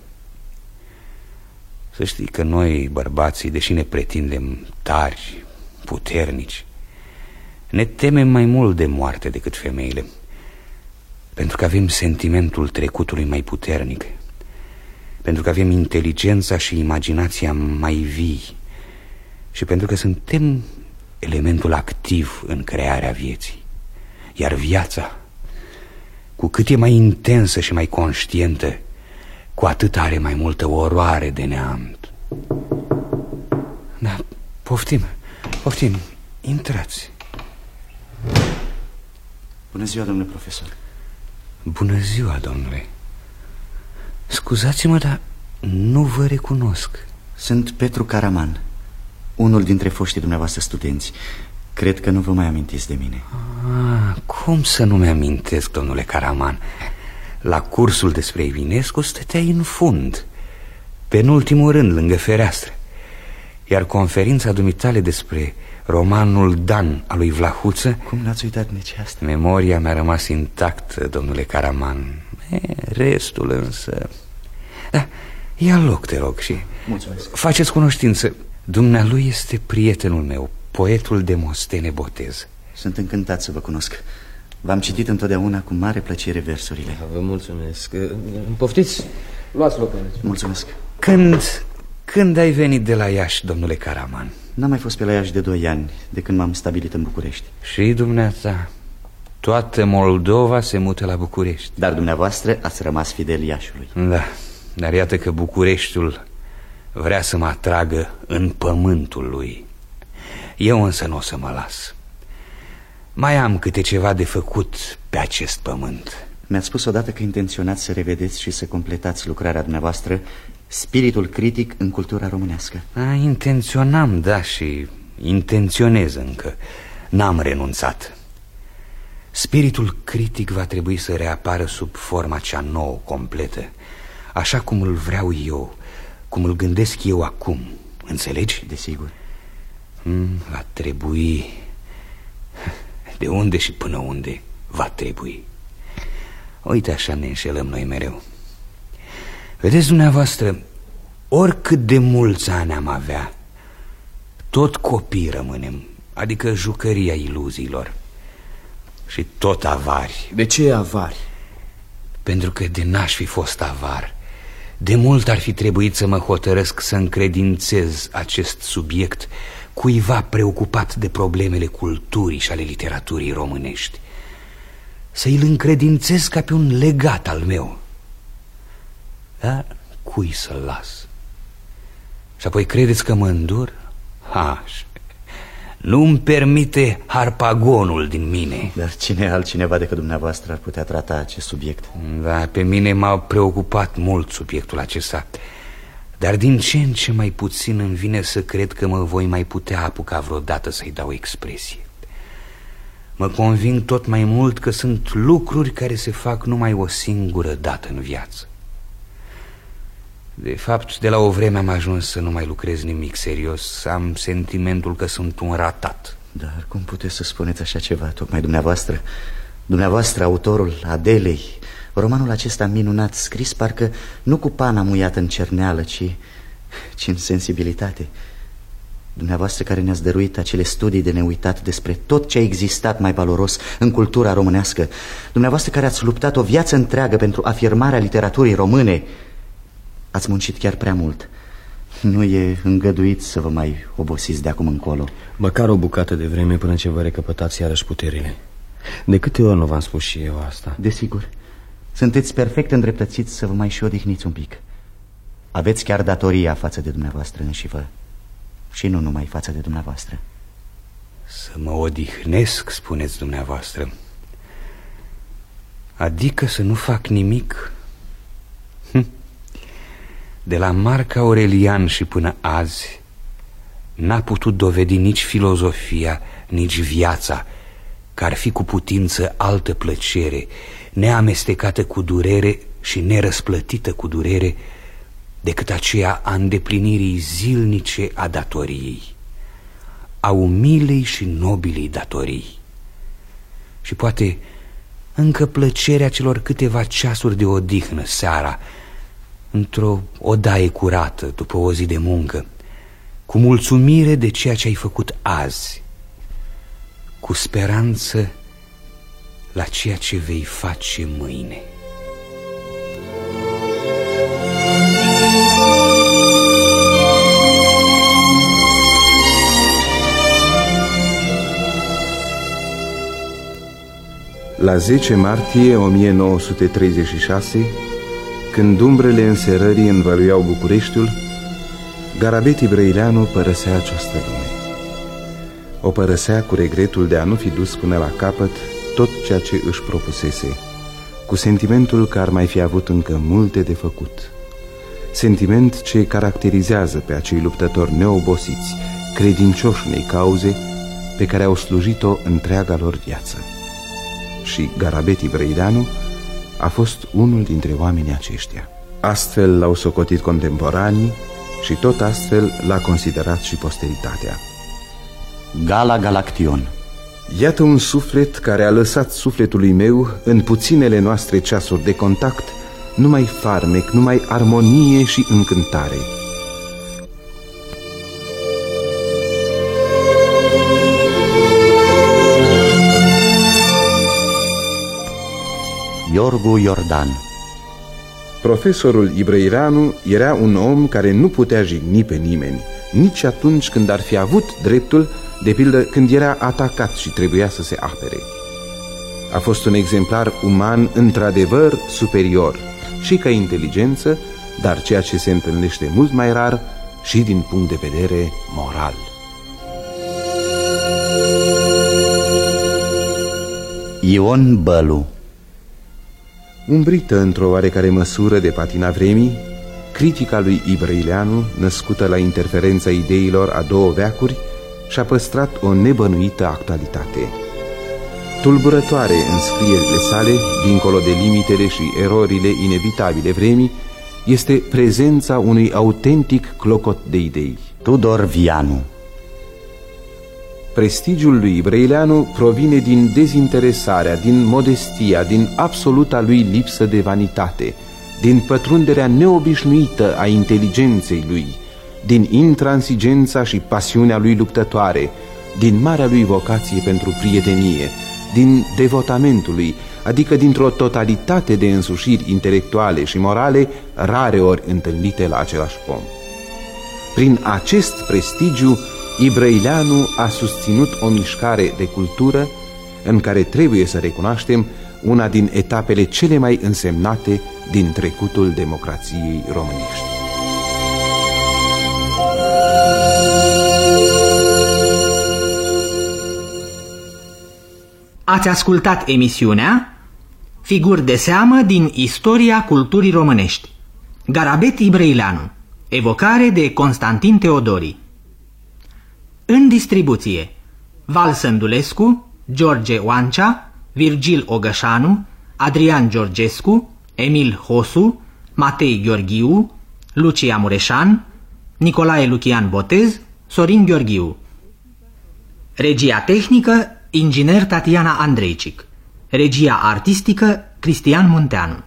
Să știi că noi, bărbații, deși ne pretindem tari, puternici, ne temem mai mult de moarte decât femeile, pentru că avem sentimentul trecutului mai puternic, pentru că avem inteligența și imaginația mai vii și pentru că suntem elementul activ în crearea vieții. Iar viața, cu cât e mai intensă și mai conștientă, cu atât are mai multă oroare de neamt. Da, poftim, poftim, intrați. Bună ziua, domnule profesor. Bună ziua, domnule. Scuzați-mă, dar nu vă recunosc. Sunt Petru Caraman, unul dintre foștii dumneavoastră studenți. Cred că nu vă mai amintiți de mine. Ah, cum să nu mi-amintesc, domnule Caraman? La cursul despre Evinescu stăteai în fund, penultimul rând, lângă fereastră. Iar conferința dumitale despre romanul Dan al lui Vlahuță... Cum n-ați uitat nici asta? Memoria mi-a rămas intactă, domnule Caraman. e, Restul însă... Da, ia loc, te rog, și... Mulțumesc. Faceți cunoștință. Dumnealui este prietenul meu, poetul Demostene Botez. Sunt încântat să vă cunosc. V-am citit întotdeauna cu mare plăcere versurile. Vă mulțumesc. Poftiți? Luați loc. Mulțumesc. Când, când ai venit de la Iași, domnule Caraman? N-am mai fost pe la Iași de doi ani, de când m-am stabilit în București. Și dumneata? Toată Moldova se mută la București. Dar dumneavoastră ați rămas fidel Iașului. Da, dar iată că Bucureștiul vrea să mă atragă în pământul lui. Eu însă nu o să mă las. Mai am câte ceva de făcut pe acest pământ. Mi-ați spus odată că intenționați să revedeți și să completați lucrarea dumneavoastră, Spiritul critic în cultura românească. A, intenționam, da, și intenționez încă. N-am renunțat. Spiritul critic va trebui să reapară sub forma cea nouă, completă, așa cum îl vreau eu, cum îl gândesc eu acum. Înțelegi? Desigur. hmm, Va trebui... De unde și până unde va trebui. Uite, așa ne înșelăm noi mereu. Vedeți dumneavoastră, oricât de mulți ani am avea, tot copii rămânem, adică jucăria iluziilor. Și tot avari. De ce avari? Pentru că de n-aș fi fost avar, de mult ar fi trebuit să mă hotărăsc să încredințez acest subiect cuiva preocupat de problemele culturii și ale literaturii românești, să îl încredințez ca pe un legat al meu. Dar cui să-l las? Și apoi credeți că mă îndur? Ha, nu-mi permite harpagonul din mine. Dar cine altcineva decât dumneavoastră ar putea trata acest subiect? Da, pe mine m-a preocupat mult subiectul acesta, dar din ce în ce mai puțin îmi vine să cred că mă voi mai putea apuca vreodată să-i dau expresie. Mă conving tot mai mult că sunt lucruri care se fac numai o singură dată în viață. De fapt, de la o vreme am ajuns să nu mai lucrez nimic serios. Am sentimentul că sunt un ratat. Dar cum puteți să spuneți așa ceva, tocmai dumneavoastră? Dumneavoastră, autorul Adelei, romanul acesta minunat, scris parcă nu cu pana muiată în cerneală, ci, ci în sensibilitate. Dumneavoastră care ne-ați dăruit acele studii de neuitat despre tot ce a existat mai valoros în cultura românească. Dumneavoastră care ați luptat o viață întreagă pentru afirmarea literaturii române. Ați muncit chiar prea mult. Nu e îngăduit să vă mai obosiți de acum încolo. Măcar o bucată de vreme până ce vă recăpătați iarăși puterile. De câte ori nu v-am spus și eu asta? Desigur. Sunteți perfect îndreptățiți să vă mai și odihniți un pic. Aveți chiar datoria față de dumneavoastră înși vă. Și nu numai față de dumneavoastră. Să mă odihnesc, spuneți dumneavoastră. Adică să nu fac nimic? Hm. De la Marc Aurelian și până azi n-a putut dovedi nici filozofia, nici viața că ar fi cu putință altă plăcere, neamestecată cu durere și nerăsplătită cu durere, decât aceea a îndeplinirii zilnice a datoriei, a umilei și nobilei datorii. Și poate încă plăcerea celor câteva ceasuri de odihnă seara, într-o odaie curată după o zi de muncă, cu mulțumire de ceea ce ai făcut azi, cu speranță la ceea ce vei face mâine. La zece martie o mie nouă sute treizeci și șase, când umbrele înserării învăluiau Bucureștiul, Garabet Ibrăileanu părăsea această lume. O părăsea cu regretul de a nu fi dus până la capăt tot ceea ce își propusese, cu sentimentul că ar mai fi avut încă multe de făcut. Sentiment ce caracterizează pe acei luptători neobosiți, credincioși unei cauze pe care au slujit-o întreaga lor viață. Și Garabet Ibrăileanu a fost unul dintre oamenii aceștia. Astfel l-au socotit contemporanii și tot astfel l-a considerat și posteritatea. Gala Galaction. Iată un suflet care a lăsat sufletului meu în puținele noastre ceasuri de contact numai farmec, numai armonie și încântare. Iorgu Iordan. Profesorul Ibrăileanu era un om care nu putea jigni pe nimeni, nici atunci când ar fi avut dreptul, de pildă când era atacat și trebuia să se apere. A fost un exemplar uman într-adevăr superior, și ca inteligență, dar ceea ce se întâlnește mult mai rar, și din punct de vedere moral. Ion Bălu. Umbrită într-o oarecare măsură de patina vremii, critica lui Ibrăileanu, născută la interferența ideilor a două veacuri, și-a păstrat o nebănuită actualitate. Tulburătoare în scrierile sale, dincolo de limitele și erorile inevitabile vremii, este prezența unui autentic clocot de idei. Tudor Vianu. Prestigiul lui Ibrăileanu provine din dezinteresarea, din modestia, din absoluta lui lipsă de vanitate, din pătrunderea neobișnuită a inteligenței lui, din intransigența și pasiunea lui luptătoare, din marea lui vocație pentru prietenie, din devotamentul lui, adică dintr-o totalitate de însușiri intelectuale și morale rare ori întâlnite la același om. Prin acest prestigiu, Ibrăileanu a susținut o mișcare de cultură în care trebuie să recunoaștem una din etapele cele mai însemnate din trecutul democrației românești. Ați ascultat emisiunea Figuri de seamă din istoria culturii românești. Garabet Ibrăileanu. Evocare de Constantin Teodori. În distribuție: Val Sândulescu, George Oancea, Virgil Ogășanu, Adrian Georgescu, Emil Hosu, Matei Gheorghiu, Lucia Mureșan, Nicolae Lucian Botez, Sorin Gheorghiu. Regia tehnică: inginer Tatiana Andreicic. Regia artistică: Cristian Munteanu.